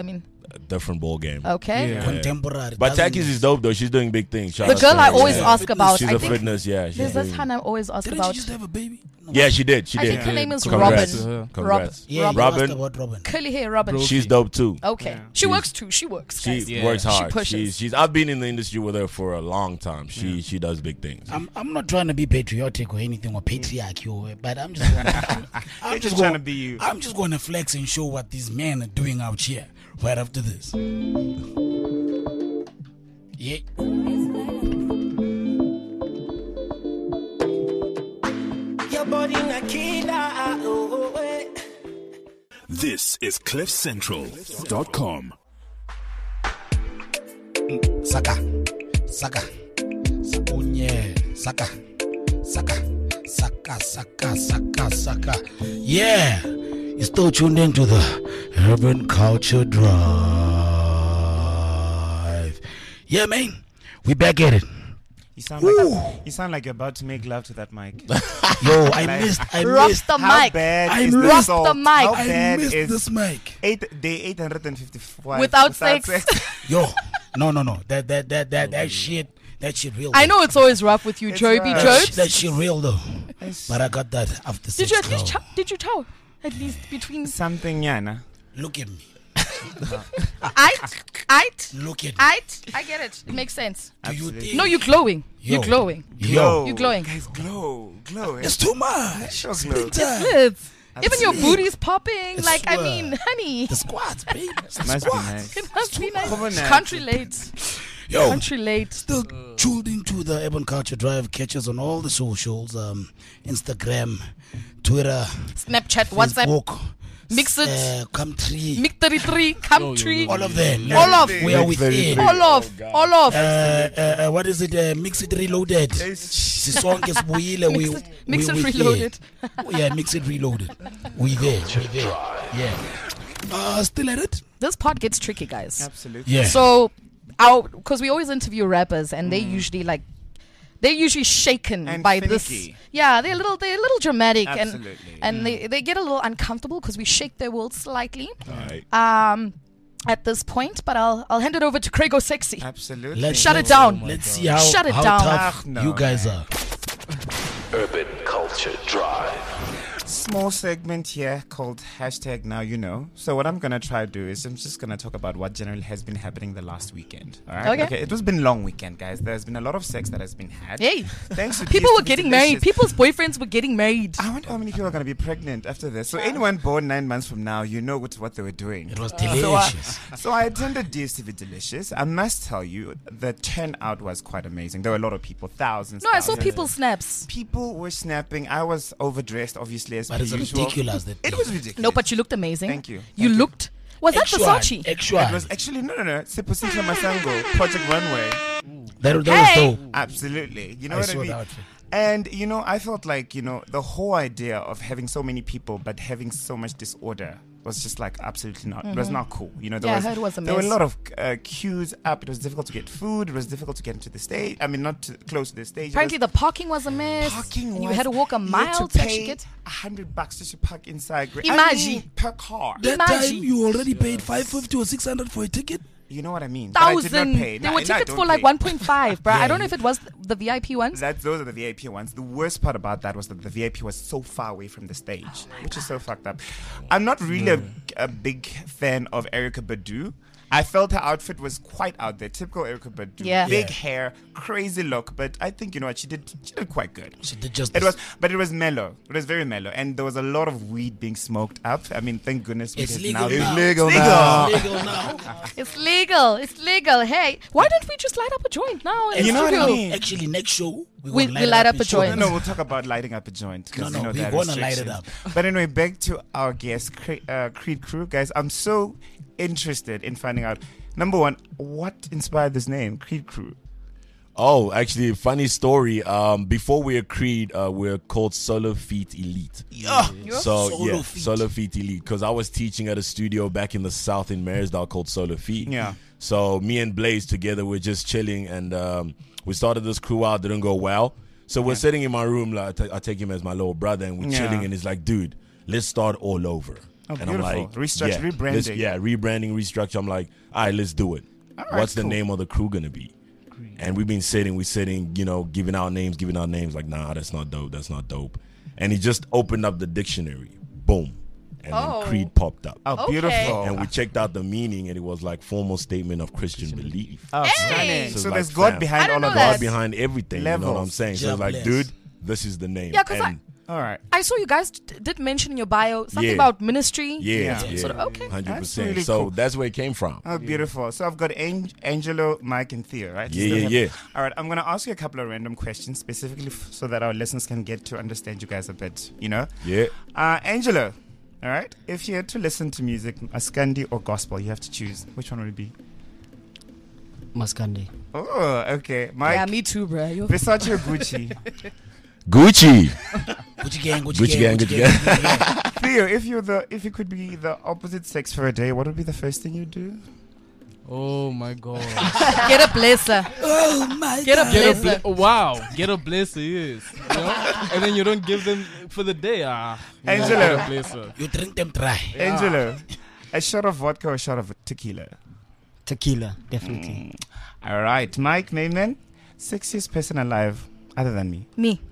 a different ball game. Okay. Yeah. Contemporary. But doesn't Takis it? is dope though. She's doing big things. Shout The out girl to I her. always Yeah. ask about. She's I a think fitness. Yeah. She's there's this doing- Hannah I always ask Didn't about. she just have a baby? No. Yeah, she did. She I did. think her name is Congrats. Robin. Robin. Congrats. Yeah, Robin. you asked Robin. about Robin. Curly hair Robin. Bro. She's dope too. Okay. Yeah. She She's- works too. She works. She guys. Yeah. works She hard. pushes. She's, she's. I've been in the industry with her for a long time. She she does big things. I'm I'm not trying to be patriotic or anything or patriarchy, or, but I'm just gonna, I'm You're just just trying gonna to be you. I'm just going to flex and show what these men are doing out here right after this. Yeah. Your body na killer. Oh, eh. This is cliff central dot com. Saka, Saka, Sakunye, Saka, Saka, Saka, Saka, Saka, Saka. Yeah, you're still tuned into the Urban Culture Drive. Yeah, man, we back at it. You sound like you sound like you're about to make love to that mic. Yo, I missed, I Rock missed, the How mic. bad I is missed the, the salt? mic. How I bad missed is this mic. eight day eight hundred and fifty five Without sex. Yo, no, no, no, that, that, that, that, that shit, that shit real. I though. know it's always rough with you, It's Joby rough. that, Jobs. shit, that shit real though. But I got that after Did six. you at least though. chow? Did you chow? At least between Something, yana. Look at me. Ait, Ait, Look at me. Ait. I get it. It makes sense. Do you Absolutely. think? No, you're glowing. Yo. You're glowing. Yo, You glowing. Guys, glow, glow. it's too much. Sure It's glow. big time. Liz. Even your Absolutely. booty's popping. I Like, I swear. mean, honey. The squats, baby. The Must be squats. nice. It must be nice. Come on now. Country late. Yo, Country late. still tuned into the Urban Culture Drive. Catch us on all the socials, um, Instagram, Twitter, Snapchat, WhatsApp, Facebook, Mix it. uh, come tree, Mic thirty-three, Come Tree. all of them. All of. We are within. All of. All of. Uh, uh, uh, what is it? Uh, mix it reloaded. Sisonke sibuyile. We Mix it- mix we- it we reloaded. there. Yeah, mix it reloaded. We there. We there. Yeah. Uh, still at it. This part gets tricky, guys. Absolutely. Yeah. So, our because we always interview rappers, and they usually like, they're usually shaken And by finicky. this. Yeah, they're a little, they're a little dramatic, Absolutely. and and they they get a little uncomfortable because we shake their world slightly. Alright. Um, at this point, but I'll I'll hand it over to Craigo Sexy. Absolutely. Let's Shut it down. Let's see how, Shut it how down. tough Ah, no, you guys man. are. Urban Culture Drive. Small segment here called hashtag Now You Know. So what I'm gonna try to do is I'm just gonna talk about what generally has been happening the last weekend. All right. Okay. It has been a long weekend, guys. There's been a lot of sex that has been had. Hey, Thanks to people T S were T V getting married. Delicious. People's boyfriends were getting married. I wonder how many people are gonna be pregnant after this. So anyone born nine months from now, you know what, what they were doing. It was So I, delicious. so I attended D S T V Delicious. I must tell you, the turnout was quite amazing. There were a lot of people, thousands. No, I saw thousands. people's snaps. People were snapping. I was overdressed, obviously, as But per it's usual. ridiculous that It was ridiculous. No, but you looked amazing. Thank you. You Thank you. looked. Was that Actual, Versace? actual. It was actually no, no, no. Siposition Masango, Project Runway. That, that Hey. was dope. Absolutely. You know I what I saw mean? the outfit. And you know, I felt like you know the whole idea of having so many people but having so much disorder was just like absolutely not. It was not cool. You know, there Yeah, I was heard it was a there were a mess. lot of uh, queues up. It was difficult to get food. It was difficult to get into the stage. I mean, not to, close to the stage. It Apparently, was- the parking was a mess. Parking and you was- had to walk a you had mile to to actually pay get. a hundred bucks just to park inside. Gra- I Imagine. mean, per car. That Imagine. time you already paid five fifty or six hundred for a ticket. You know what I mean? But I did not Thousand. pay. There No, were no, I tickets don't for like pay. one point five, bruh. Yeah, I don't know you- if it was the V I P ones. That those are the V I P ones. The worst part about that was that the V I P was so far away from the stage, which is so fucked up. I'm not really a, a big fan of Erica Badu. I felt her outfit was quite out there, typical Erica Badu. Yeah. Big Yeah. hair, crazy look, but I think you know what she did. She did quite good. She did just. It was, but it was mellow. It was very mellow, and there was a lot of weed being smoked up. I mean, thank goodness weed It's is legal now. now. It's legal It's now. legal now. It's legal. It's legal. Hey, why don't we just light up a joint now? In You the know what I studio? mean? Actually, next show we, We- gonna we light up in a joint. show. No, no, we'll talk about lighting up a joint. 'Cause, No, no, you know, we're there are gonna light it restrictions. But anyway, back to our guest, Cre- uh, Creed Crew. Guys, I'm so interested in finding out, number one, what inspired this name, Creed Crew? Oh, actually, funny story. Um, before we were Creed, uh, we are called Solo Feet Elite. Yeah. So Solo yeah, Feet. Solo Feet Elite. Because I was teaching at a studio back in the south in Marysdale called Solo Feet. Yeah. So me and Blaze together, we're just chilling, and um, we started this crew out. Didn't go well. So we're sitting in my room. Like I ta- I take him as my little brother, and we're Yeah. chilling, and he's like, "Dude, let's start all over." Oh, and I'm beautiful. like, Restructure, yeah, rebranding. let's- Yeah, rebranding, restructure. I'm like, all right, let's do it. All right, What's the cool. name of the crew gonna be? And we've been sitting, we sitting, you know, giving out names, giving out names. Like, nah, that's not dope. That's not dope. And he just opened up the dictionary. Boom. And Oh. then Creed popped up. Oh, Okay. beautiful. And we checked out the meaning, and it was like formal statement of Christian belief. Oh, stunning. So So, like, there's God fam, behind I all don't of know that. God behind everything. You know what I'm Levels. saying? So it's like, Jobless. dude, this is the name. Yeah, 'cause I- And All right. I saw you guys d- did mention in your bio something Yeah. about ministry. yeah, Yeah. yeah, Sort of, okay. hundred That's percent. really So cool. that's where it came from. Oh, beautiful. So I've got Ang- Angelo, Mike, and Theo, right? Yeah, Still yeah, have- yeah. All right, I'm going to ask you a couple of random questions specifically f- so that our listeners can get to understand you guys a bit, you know? Yeah. Uh, Angelo, all right? If you had to listen to music, Maskandi or gospel, you have to choose. Which one would it be? Maskandi. Oh, okay. Mike, Yeah, me too, bro. You- Versace or Gucci? Gucci. Gucci gang, Gucci, Gucci gang, gang, Gucci Gucci gang. Gucci gang. Theo, if you're the if you could be the opposite sex for a day, what would be the first thing you'd do? Oh my god. Get a blesser. Oh my Get a God. Get a blesser. bl- wow, get a blesser, yes. You know? And then you don't give them for the day. Ah, you know, Angelo. get a blesser. You drink them dry. Angelo, a shot of vodka or a shot of tequila? Tequila, definitely. All right, Mike Mayman, sexiest person alive other than me. Me.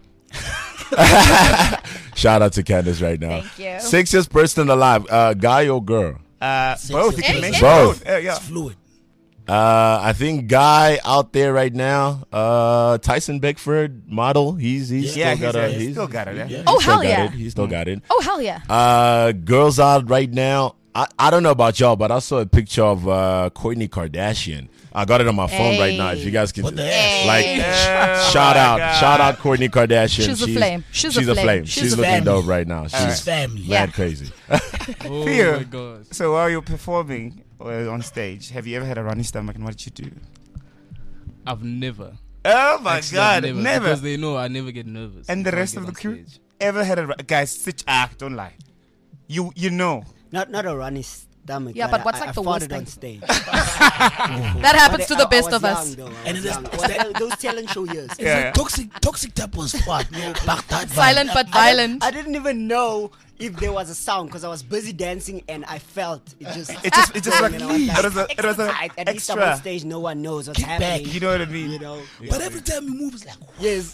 Shout out to Candace right now. Thank you. Sexiest person alive, uh, guy or girl? Uh, both. You can Hey, mention hey. both. Uh, yeah. It's fluid. Uh, I think guy out there right now, uh, Tyson Beckford model. He's he's Yeah, still he's, got uh, a he's he's still got it. Yeah. yeah, Oh, he's still hell got yeah. it. He still got it. Oh, hell yeah. Uh, girls out right now. I, I don't know about y'all, but I saw a picture of uh Kourtney Kardashian. I got it on my phone right now. If you guys can, What the heck? like, Oh shout my out, God. shout out Kourtney Kardashian. She's a flame. She's a a flame. flame. She's She's, a looking family. dope right now. She's She's family. Yeah. mad crazy. Oh Theo. my gosh. So while you're performing uh, on stage, have you ever had a runny stomach, and what did you do? I've never. Oh my Actually, God, I've never. Because they know I never get nervous. And the when I rest get of the on crew stage. ever had a ru- guys? Sit, ah, don't lie. You you know. Not not a runny stomach. Yeah, but what's I, like I the fought worst it on thing? stage. That happens to the I- best I was of us. young, though. I And was it is- young. it's Well, that- those talent show years. It's Yeah, like yeah. toxic, toxic type was what? No, back that Silent vibe. but Uh, violent. I didn't even know if there was a sound because I was busy dancing and I felt it just. It just it just like You know, I was it was a it was a tight. At least I'm on extra. stage, no one knows what's Kick back. happening. You know what I mean? You know. But every time you move, it's like, Yes.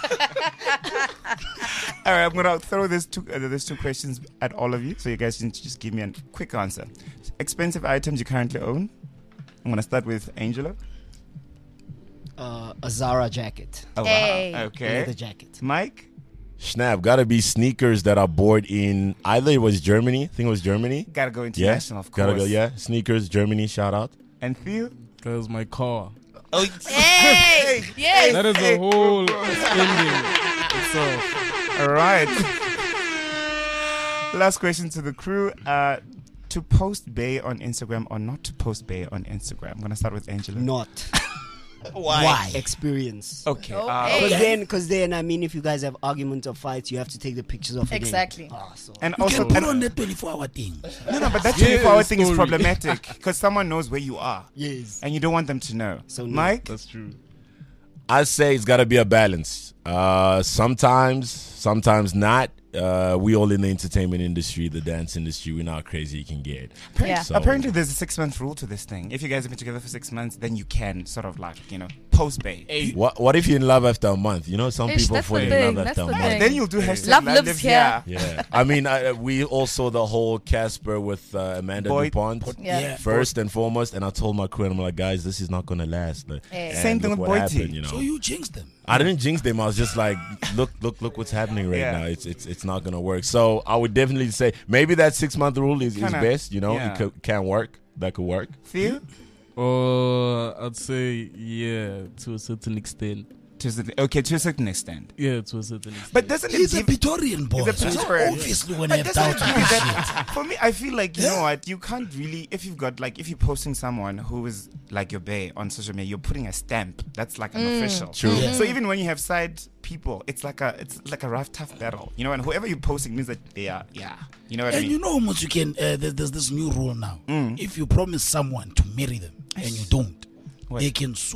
All right, I'm gonna throw these two uh, these two questions at all of you, so you guys can just give me a quick answer. Expensive items you currently own. I'm gonna start with Angela. Uh, a Zara jacket. Oh Hey. wow. Okay. Leather jacket. Mike. Snap, gotta be sneakers that are bought in either it was Germany, I think it was Germany. Gotta go Yeah, international, of course. gotta go. Yeah, sneakers, Germany. Shout out. And Theo. Because my car. Oh, Hey! Yes! That is Hey. a whole spending itself. all right. Last question to the crew. Uh, to post Bay on Instagram or not to post Bay on Instagram? I'm gonna start with Angela. Not why? experience. Okay. Oh, uh, hey. Because then, because then, I mean, if you guys have arguments or fights, you have to take the pictures of it. Exactly. Oh, so. And You also, can put and- on that twenty-four hour thing. no, no, but that Yeah, twenty-four hour the thing is story. problematic because someone knows where you are, Yes. and you don't want them to know. So no. Mike. That's true. I say it's gotta be a balance. Uh, sometimes, sometimes not. Uh, we all in the entertainment industry, the dance industry. We know how crazy you can get. Yeah. So- Apparently, there's a six month rule to this thing. If you guys have been together for six months, then you can sort of like, you know, post Bay. What What if you're in love after a month? You know, some Ish, people that's fall the in thing, love that's after a the month. thing. Then you'll do hashtag Love lives here. Yeah, I mean, I, we also the whole Casper with uh, Amanda Boyd- Dupont. Yeah. Yeah. First and foremost, and I told my crew, and I'm like, guys, this is not gonna last. Like, Eh. and Same thing look with what Boyd T. happened, you know. So you jinxed them. I didn't jinx them. I was just like, look, look, look what's happening right Yeah. now. It's it's it's not gonna work. So I would definitely say maybe that six month rule is, is Kinda, best. You know, yeah. it co- can work. That could work. Theo? Uh, I'd say, yeah, to a certain extent. To a certain- okay, to a certain extent. Yeah, to a certain extent. But doesn't He's it a give, Praetorian boy. He's a So he's Praetorian. obviously going to but have doesn't doubts it on give you this shit. that, for me, I feel like, you Yeah. know what, you can't really, if you've got, like, if you're posting someone who is like your bae on social media, you're putting a stamp. That's like an official. True. Yeah. So even when you have side people, it's like a, it's like a rough, tough battle. You know, and whoever you're posting means that they are, yeah. You know what I And mean? you know how much you can, uh, there's, there's this new rule now. Mm. If you promise someone to marry them and you don't, What? they can sue you.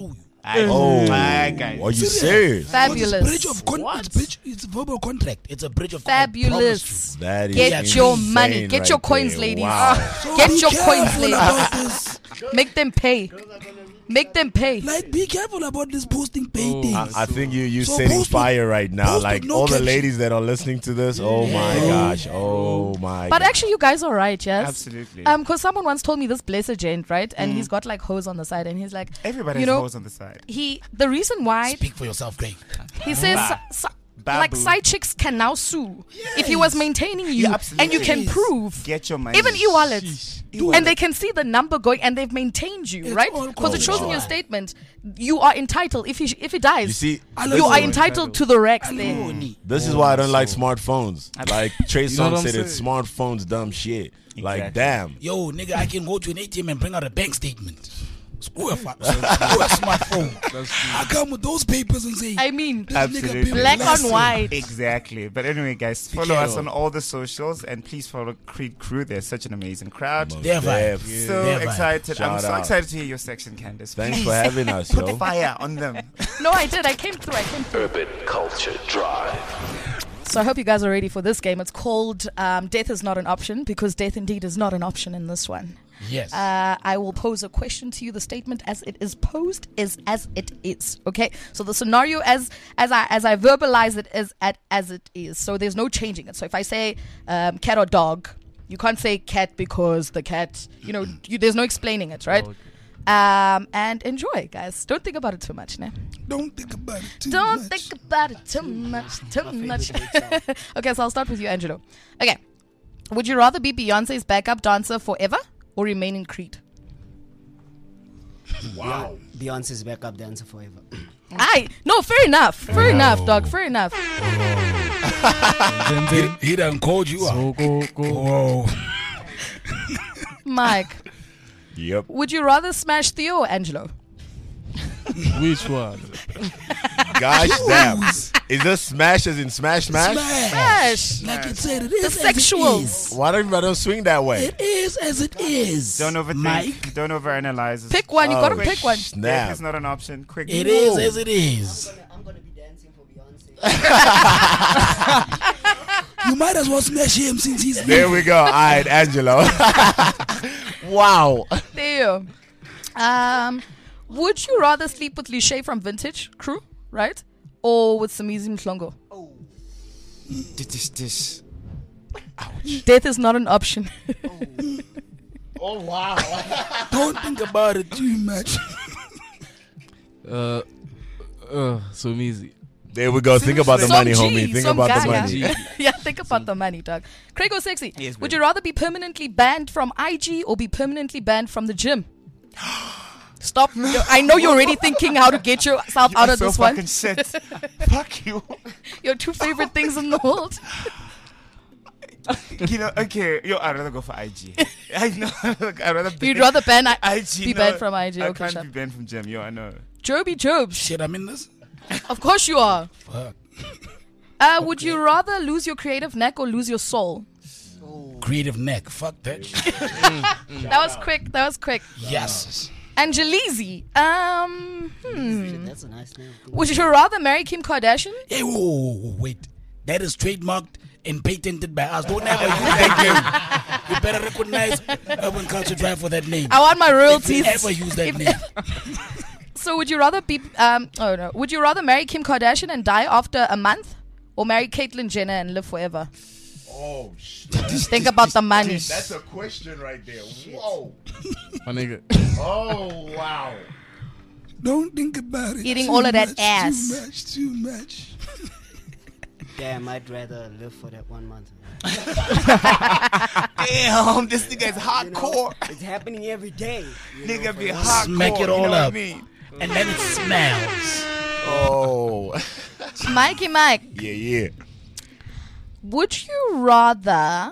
Oh, my guys. are you serious? Fabulous. It's bridge of con- it's, bridge, it's a verbal contract. It's a bridge of I promise Fabulous. That is Get your insane money. Get your right coins, there. ladies. Wow. So Get be your coins, careful ladies. about this. Make them pay. Make them pay. Like, be careful about this posting pay Oh. thing. I, I think you you So setting post with- fire right now. post Like with no all the caption. ladies that are listening to this. Oh my gosh. Oh my. But gosh. actually, you guys are right, yes? Absolutely. Um, because someone once told me this blessed gent, right? And he's got like hose on the side, and he's like, Everybody you has know, holes on the side. he the reason why Speak for yourself, Craig. he says Bah. si- Bah, like boo. side chicks can now sue if he was maintaining you, Yeah, and you can absolutely. prove Get your money. even e-wallets. E-wallet. And they can see the number going, and they've maintained you, It's right? all Because it shows in called- your statement you are entitled. If he if he dies, you see, you are entitled to the Rex there. Alone. this is why I don't like smartphones. Like Trey You know what Songz I'm said, it's smartphones dumb shit. Like Exactly. damn. Yo, nigga, I can go to an A T M and bring out a bank statement. Screw a, fa- screw a smartphone. I come with those papers and say, I mean, this nigga Absolutely. been black on blessed. white. Exactly. But anyway, guys, follow us on all the socials and please follow Creed Crew. They're such an amazing crowd. They're Yeah, vibes. So They're vibes. excited. I'm Shout so out. excited to hear your section, Candace. Thanks Please for having us, put yo. fire on them. No, I did. I came through. I came through. Urban Culture Drive. So I hope you guys are ready for this game. It's called um, Death is Not an Option, because death indeed is not an option in this one. Yes. Uh, I will pose a question to you. The statement as it is posed is as it is. Okay. So the scenario as as I as I verbalize it is at as it is. So there's no changing it. So if I say um, cat or dog, you can't say cat because the cat. You know, you, there's no explaining it, right? Um, and enjoy, guys. Don't think about it too much, ne? Don't think about it too Don't much. think about it too much, too much. Okay, so I'll start with you, Angelo. Okay, would you rather be Beyonce's backup dancer forever or remain in Creed? Wow. Beyonce's backup dancer forever. Aye, no, fair enough, fair enough, dog, fair enough. He, he done called you So out. go go. Whoa. Mike, Yep. would you rather smash Theo or Angelo? Which one? Gosh damn. Is this smash as in smash smash? Smash. Smash. Like it said, it The is as it sexuals. is. Why don't everybody don't swing that way? It is as it is. Don't overthink. Mike. Don't overanalyze. Pick one. You gotta Oh, pick one. Death Snap. is not an option. Quick. It is as it is. I'm gonna be dancing for Beyonce. You might as well smash him since he's There we go. All right, Angelo. Wow. Theo. Um, would you rather sleep with Lishay from Vintage Crew, right, or with Samizi Mhlongo? Dish, dish, dish. Death is not an option. Don't think about it too much. Uh, uh, so easy. There we go. Think about the Some money, G, homie. Think some about the guy, money. yeah. Yeah, think about the money, dog. Craig or Sexy, Yes, would babe. you rather be permanently banned from I G or be permanently banned from the gym? Stop. I know you're already thinking how to get yourself out of so this one. fucking shit. Fuck you. Your two favorite things in the world. You know, okay. Yo, I'd rather go for I G. I know. Look, I'd rather You'd rather ban I- I G. be no, banned from I G. I Okay, can't sure. be banned from gym. Yo, I know. Joby Jobs. Shit, I'm in this. Of course you are. Fuck. Uh, would you rather lose your creative neck or lose your soul? Creative neck. Fuck that shit. That was quick. That was quick. Yes. Angelizi. Um, hmm. That's a nice name. Would you rather marry Kim Kardashian? Hey, whoa, whoa, whoa, wait. That is trademarked and patented by us. Don't ever use that name. You better recognize Urban Culture Drive for that name. I want my If you royalties. ever use that If- name. So would you rather be um oh no would you rather marry Kim Kardashian and die after a month or marry Caitlyn Jenner and live forever? Oh, shit. Think about the money. That's a question right there. Whoa. My nigga. Oh, wow. Don't think about it. Eating too all of that much, ass. Too much, too much. Damn, I'd rather live for that one month. Damn, this nigga is You know, hardcore. it's happening every day. you know, Nigga for be one- hardcore. Smack it you know all what I up. mean? And then it smells. Oh. Mikey Mike, Yeah, yeah. would you rather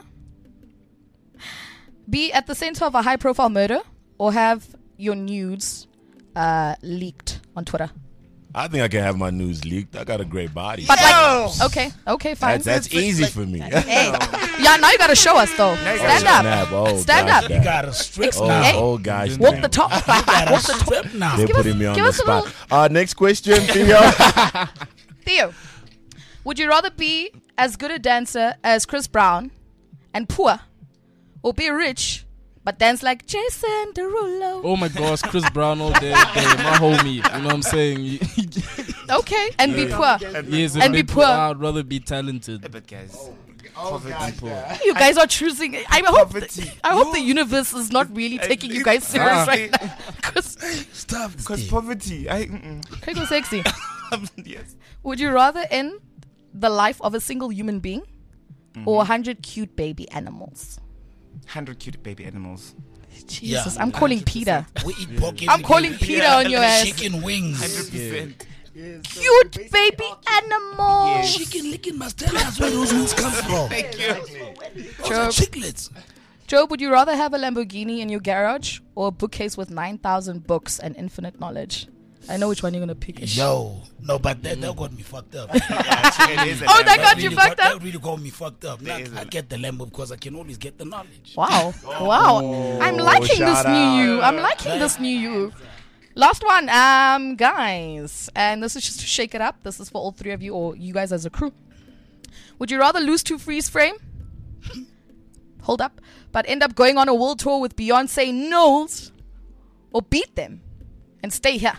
be at the center of a high profile murder or have your nudes uh, leaked on Twitter? I think I can have my news leaked. I got a great body. But like, okay, okay, fine. That's, that's easy for me. Hey, Yeah, now you gotta show us though. you Stand gotta up. Snap. Oh, Stand gosh, up. damn. You got to strip Oh, now. Hey. oh, gosh. Walk damn. the talk. You got to Walk the talk. strip now. They're Give putting us- me on give the us a spot. little- Uh, next question, Theo. Theo, would you rather be as good a dancer as Chris Brown and poor, or be rich but dance like Jason Derulo? Oh my gosh, Chris Brown all day, day, my homie. You know what I'm saying? Okay, and be poor. Yes, And be poor. I'd rather be talented. But guys, Oh, poverty. You guys are choosing. I hope. Poverty. I hope the universe is not really taking you guys serious Ah. right now. Because Stop. Because Steve. poverty. I. Mm-mm. Craig Sexy. Yes. Would you rather end the life of a single human being or a hundred cute baby animals? Hundred cute baby animals. Jesus, Yeah, I'm calling one hundred Peter. percent. We eat pork I'm every calling day. Peter on your ass. Chicken wings. Hundred percent. Cute baby animals. Chicken licking must tell us where those wings come from. Thank you. Those are chiclets. Job, would you rather have a Lamborghini in your garage or a bookcase with nine thousand books and infinite knowledge? I know which one you're going to pick. Yo, no, but that, that got me fucked up. It is a Oh, that Lambo. got you really fucked got, up? That really got me fucked up. Now, is a- I get the Lambo because I can always get the knowledge. Wow. Wow. I'm liking this shout new out. you. I'm liking this new you. Last one, um, guys. And this is just to shake it up. This is for all three of you or you guys as a crew. Would you rather lose to freeze frame? Hold up. But end up going on a world tour with Beyonce Knowles or beat them and stay here?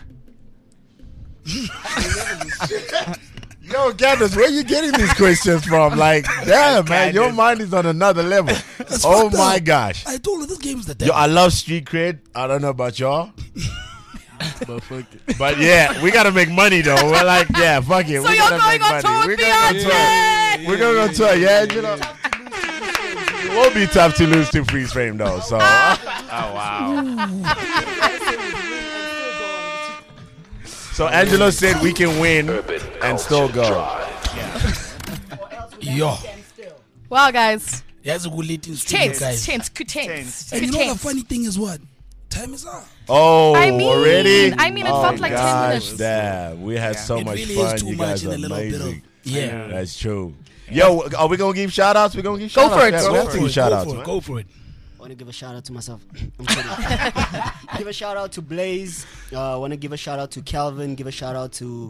Yo, Candace, where you getting these questions from? Like, damn, man, your Candace. mind is on another level. That's Oh fucked my up. gosh. I told her this game is the Yo, devil. I love street cred. I don't know about y'all. But fuck it. But yeah, we gotta make money though. We're like, yeah, fuck it. So we you're gotta going make on tour money. with We're gonna go Beyonce? tour. We're gonna go tour, yeah, you know. It will be tough to lose to freeze frame though. So Oh wow. So Angelo said we can win and still go. Yo, Wow, guys. that's a good little story, Tense. guys. Tense. Tense. Tense. Tense. And you know the Tense. funny thing is what? Time is up. Oh, I mean- already? I mean, it oh, felt like ten gosh, minutes. Damn, we had so It much really fun. is too You much guys in are a little bit of amazing. yeah. That's true. Yo, are we gonna give shout outs? We're gonna give Go shout outs. for it. Yeah, Go we have Go to for give it. shout Go outs, for it. man. Go for it. I want to give a shout out to myself. I'm kidding. Give a shout out to Blaze. Uh, I want to give a shout out to Calvin. Give a shout out to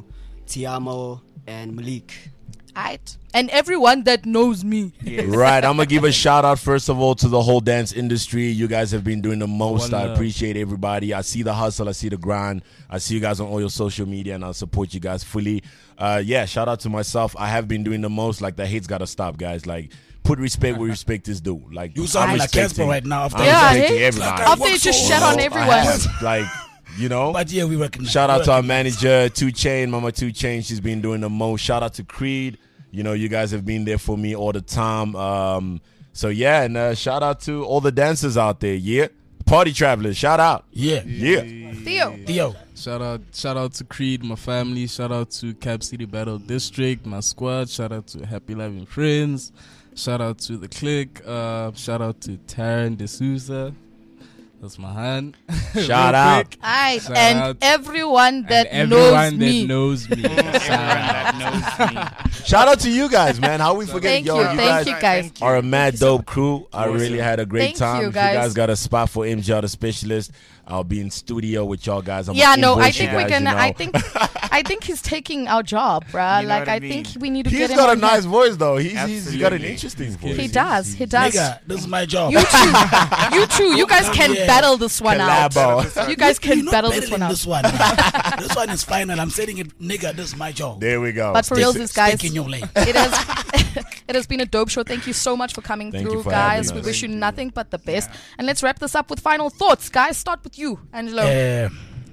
Tiamo and Malik. Alright. And everyone that knows me. Right, I'm gonna give a shout out first of all to the whole dance industry. You guys have been doing the most. One I love. appreciate everybody. I see the hustle, I see the grind. I see you guys on all your social media, and I'll support you guys fully. Uh, yeah, shout out to myself. I have been doing the most. Like the hate's gotta stop, guys. Like put respect where respect is due. Like You sound I'm like Casper respecting- right now after I'm Yeah, respecting hey? everybody. Like, I After you work just so shat hard. on I everyone. have, like, you know. But yeah, we recognize. Shout out to our recognize. manager, Two Chain, Mama Two Chain. She's been doing the most. Shout out to Creed. You know, you guys have been there for me all the time. Um, so yeah, and uh, shout out to all the dancers out there. Yeah, party travelers. Shout out. Yeah. Yeah. Theo. Theo. Shout out, shout out to Creed, my family. Shout out to Cap City Battle District, my squad. Shout out to Happy Living Friends. Shout out to the Click. Uh, shout out to Taryn D'Souza. That's my hand. Shout Real out. quick. Alright. Shout And out- everyone that and knows everyone me. that knows me. Shout out. That knows me. Shout out to you guys, man. How we forget Thank yo, you. you Thank guys you, guys. are a mad dope crew. I really had a great Thank time. you, If guys. you guys got a spot for M G R the Specialist, I'll be in studio with y'all guys. I'm Yeah, gonna no, I invoice you think we're guys, gonna. you know. I think, I think he's taking our job, bruh. You know like, what I I mean? think we need to He's get him. got a on nice here. voice though. He's he's got an Absolutely. interesting voice. He does. He does. Nigga, this is my job. You two, you two, you guys can Yeah. battle this one out. Collabo. You guys can You're not battle this battling one out. This one. This one is final. I'm saying it, nigga. This is my job. There we go. But for real, this guys, Stick in your lane. it has it has been a dope show. Thank you so much for coming Thank you through, for guys. having We us. wish you nothing but the best. And let's wrap this up with final thoughts, guys. Start with you, Angelo. Uh,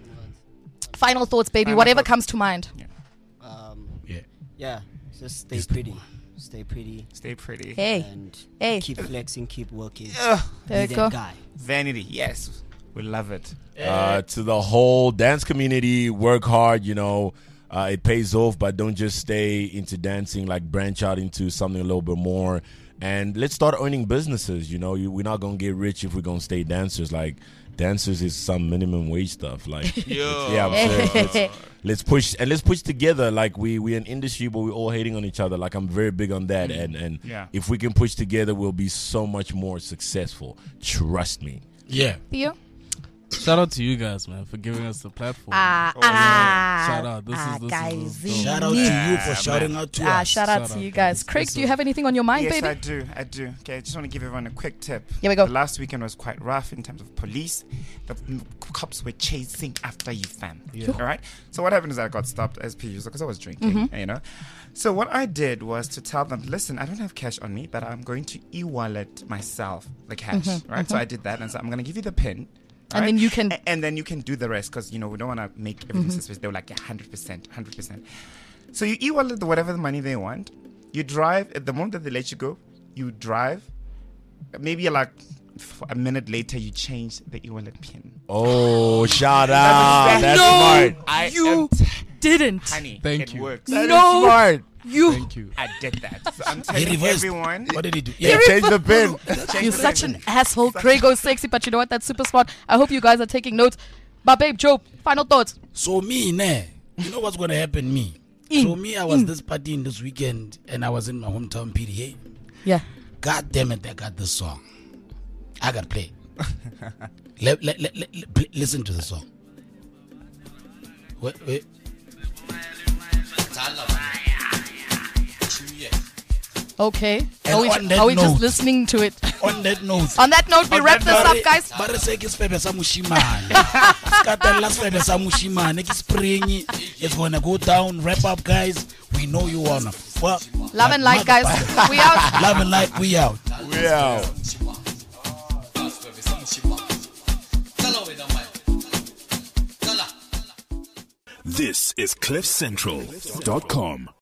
Final thoughts, baby. Final Whatever thoughts. comes to mind. Um, yeah. yeah, just stay pretty. Stay pretty. Stay pretty. Hey, And hey. keep flexing, keep working. Ugh, There Be you that go. guy. vanity. Yes, we love it. uh, to the whole dance community, work hard, you know, uh, it pays off, but don't just stay into dancing, like branch out into something a little bit more and let's start owning businesses. You know, you, we're not gonna get rich if we're gonna stay dancers. Like dancers is some minimum wage stuff. Like yeah, I'm serious. Let's, let's push and let's push together. Like we we're an industry, but we're all hating on each other. Like I'm very big on that. And and Yeah. if we can push together, we'll be so much more successful. Trust me. Yeah. Theo? Shout out to you guys, man, for giving us the platform. Ah, Oh, ah. Shout out. This ah, is this guys. is this is Shout out to you for shouting out to Ah, us. shout out Shout to out, you guys. guys. Craig, Yes, do you sir. have anything on your mind, Yes, baby? I do. I do. Okay, I just want to give everyone a quick tip. Here we go. The last weekend was quite rough in terms of police. The m- cops were chasing after you, fam. All right. So what happened is I got stopped as per usual because I was drinking. Mm-hmm. You know. So what I did was to tell them, listen, I don't have cash on me, but I'm going to e-wallet myself the cash. Right. So I did that, and so I'm going to give you the pin. Mm-hmm. And then you can- A- and then you can do the rest because you know we don't want to make everything suspicious. They were like one hundred percent, one hundred percent. So you e-wallet the whatever the money they want. You drive at the moment that they let you go. You drive. Maybe like f- a minute later, you change the e-wallet pin. Oh, shout out. That's no, smart. I you am t- didn't. honey. Thank it you. works. That is No. smart. You. Thank you. I did that. So I'm He telling reversed. everyone. What did he do? Yeah, Yeah. change the pin. change You're the such pin. an asshole. Craigo's sexy, but you know what? That's super smart. I hope you guys are taking notes. But babe, Joe, final thoughts. So me, ne, you know what's gonna happen? Me. In. So me, I was this partying this weekend, and I was in my hometown P D A. Yeah. God damn it, I got this song. I gotta play it. let, let, let, let, let- pl- listen to the song. Wait, wait. Okay. And Are we, on that are we just note- listening to it? On that note. On that note, we On wrap that this note, up, guys. Ba re se ke sefebe sa moshimane. Ska tella sefebe sa moshimane ke spring. It's gonna go down. Wrap up, guys. We know you wanna fuck. Love and light, guys. We out. Love and light. We out. We out. This is cliff central dot com.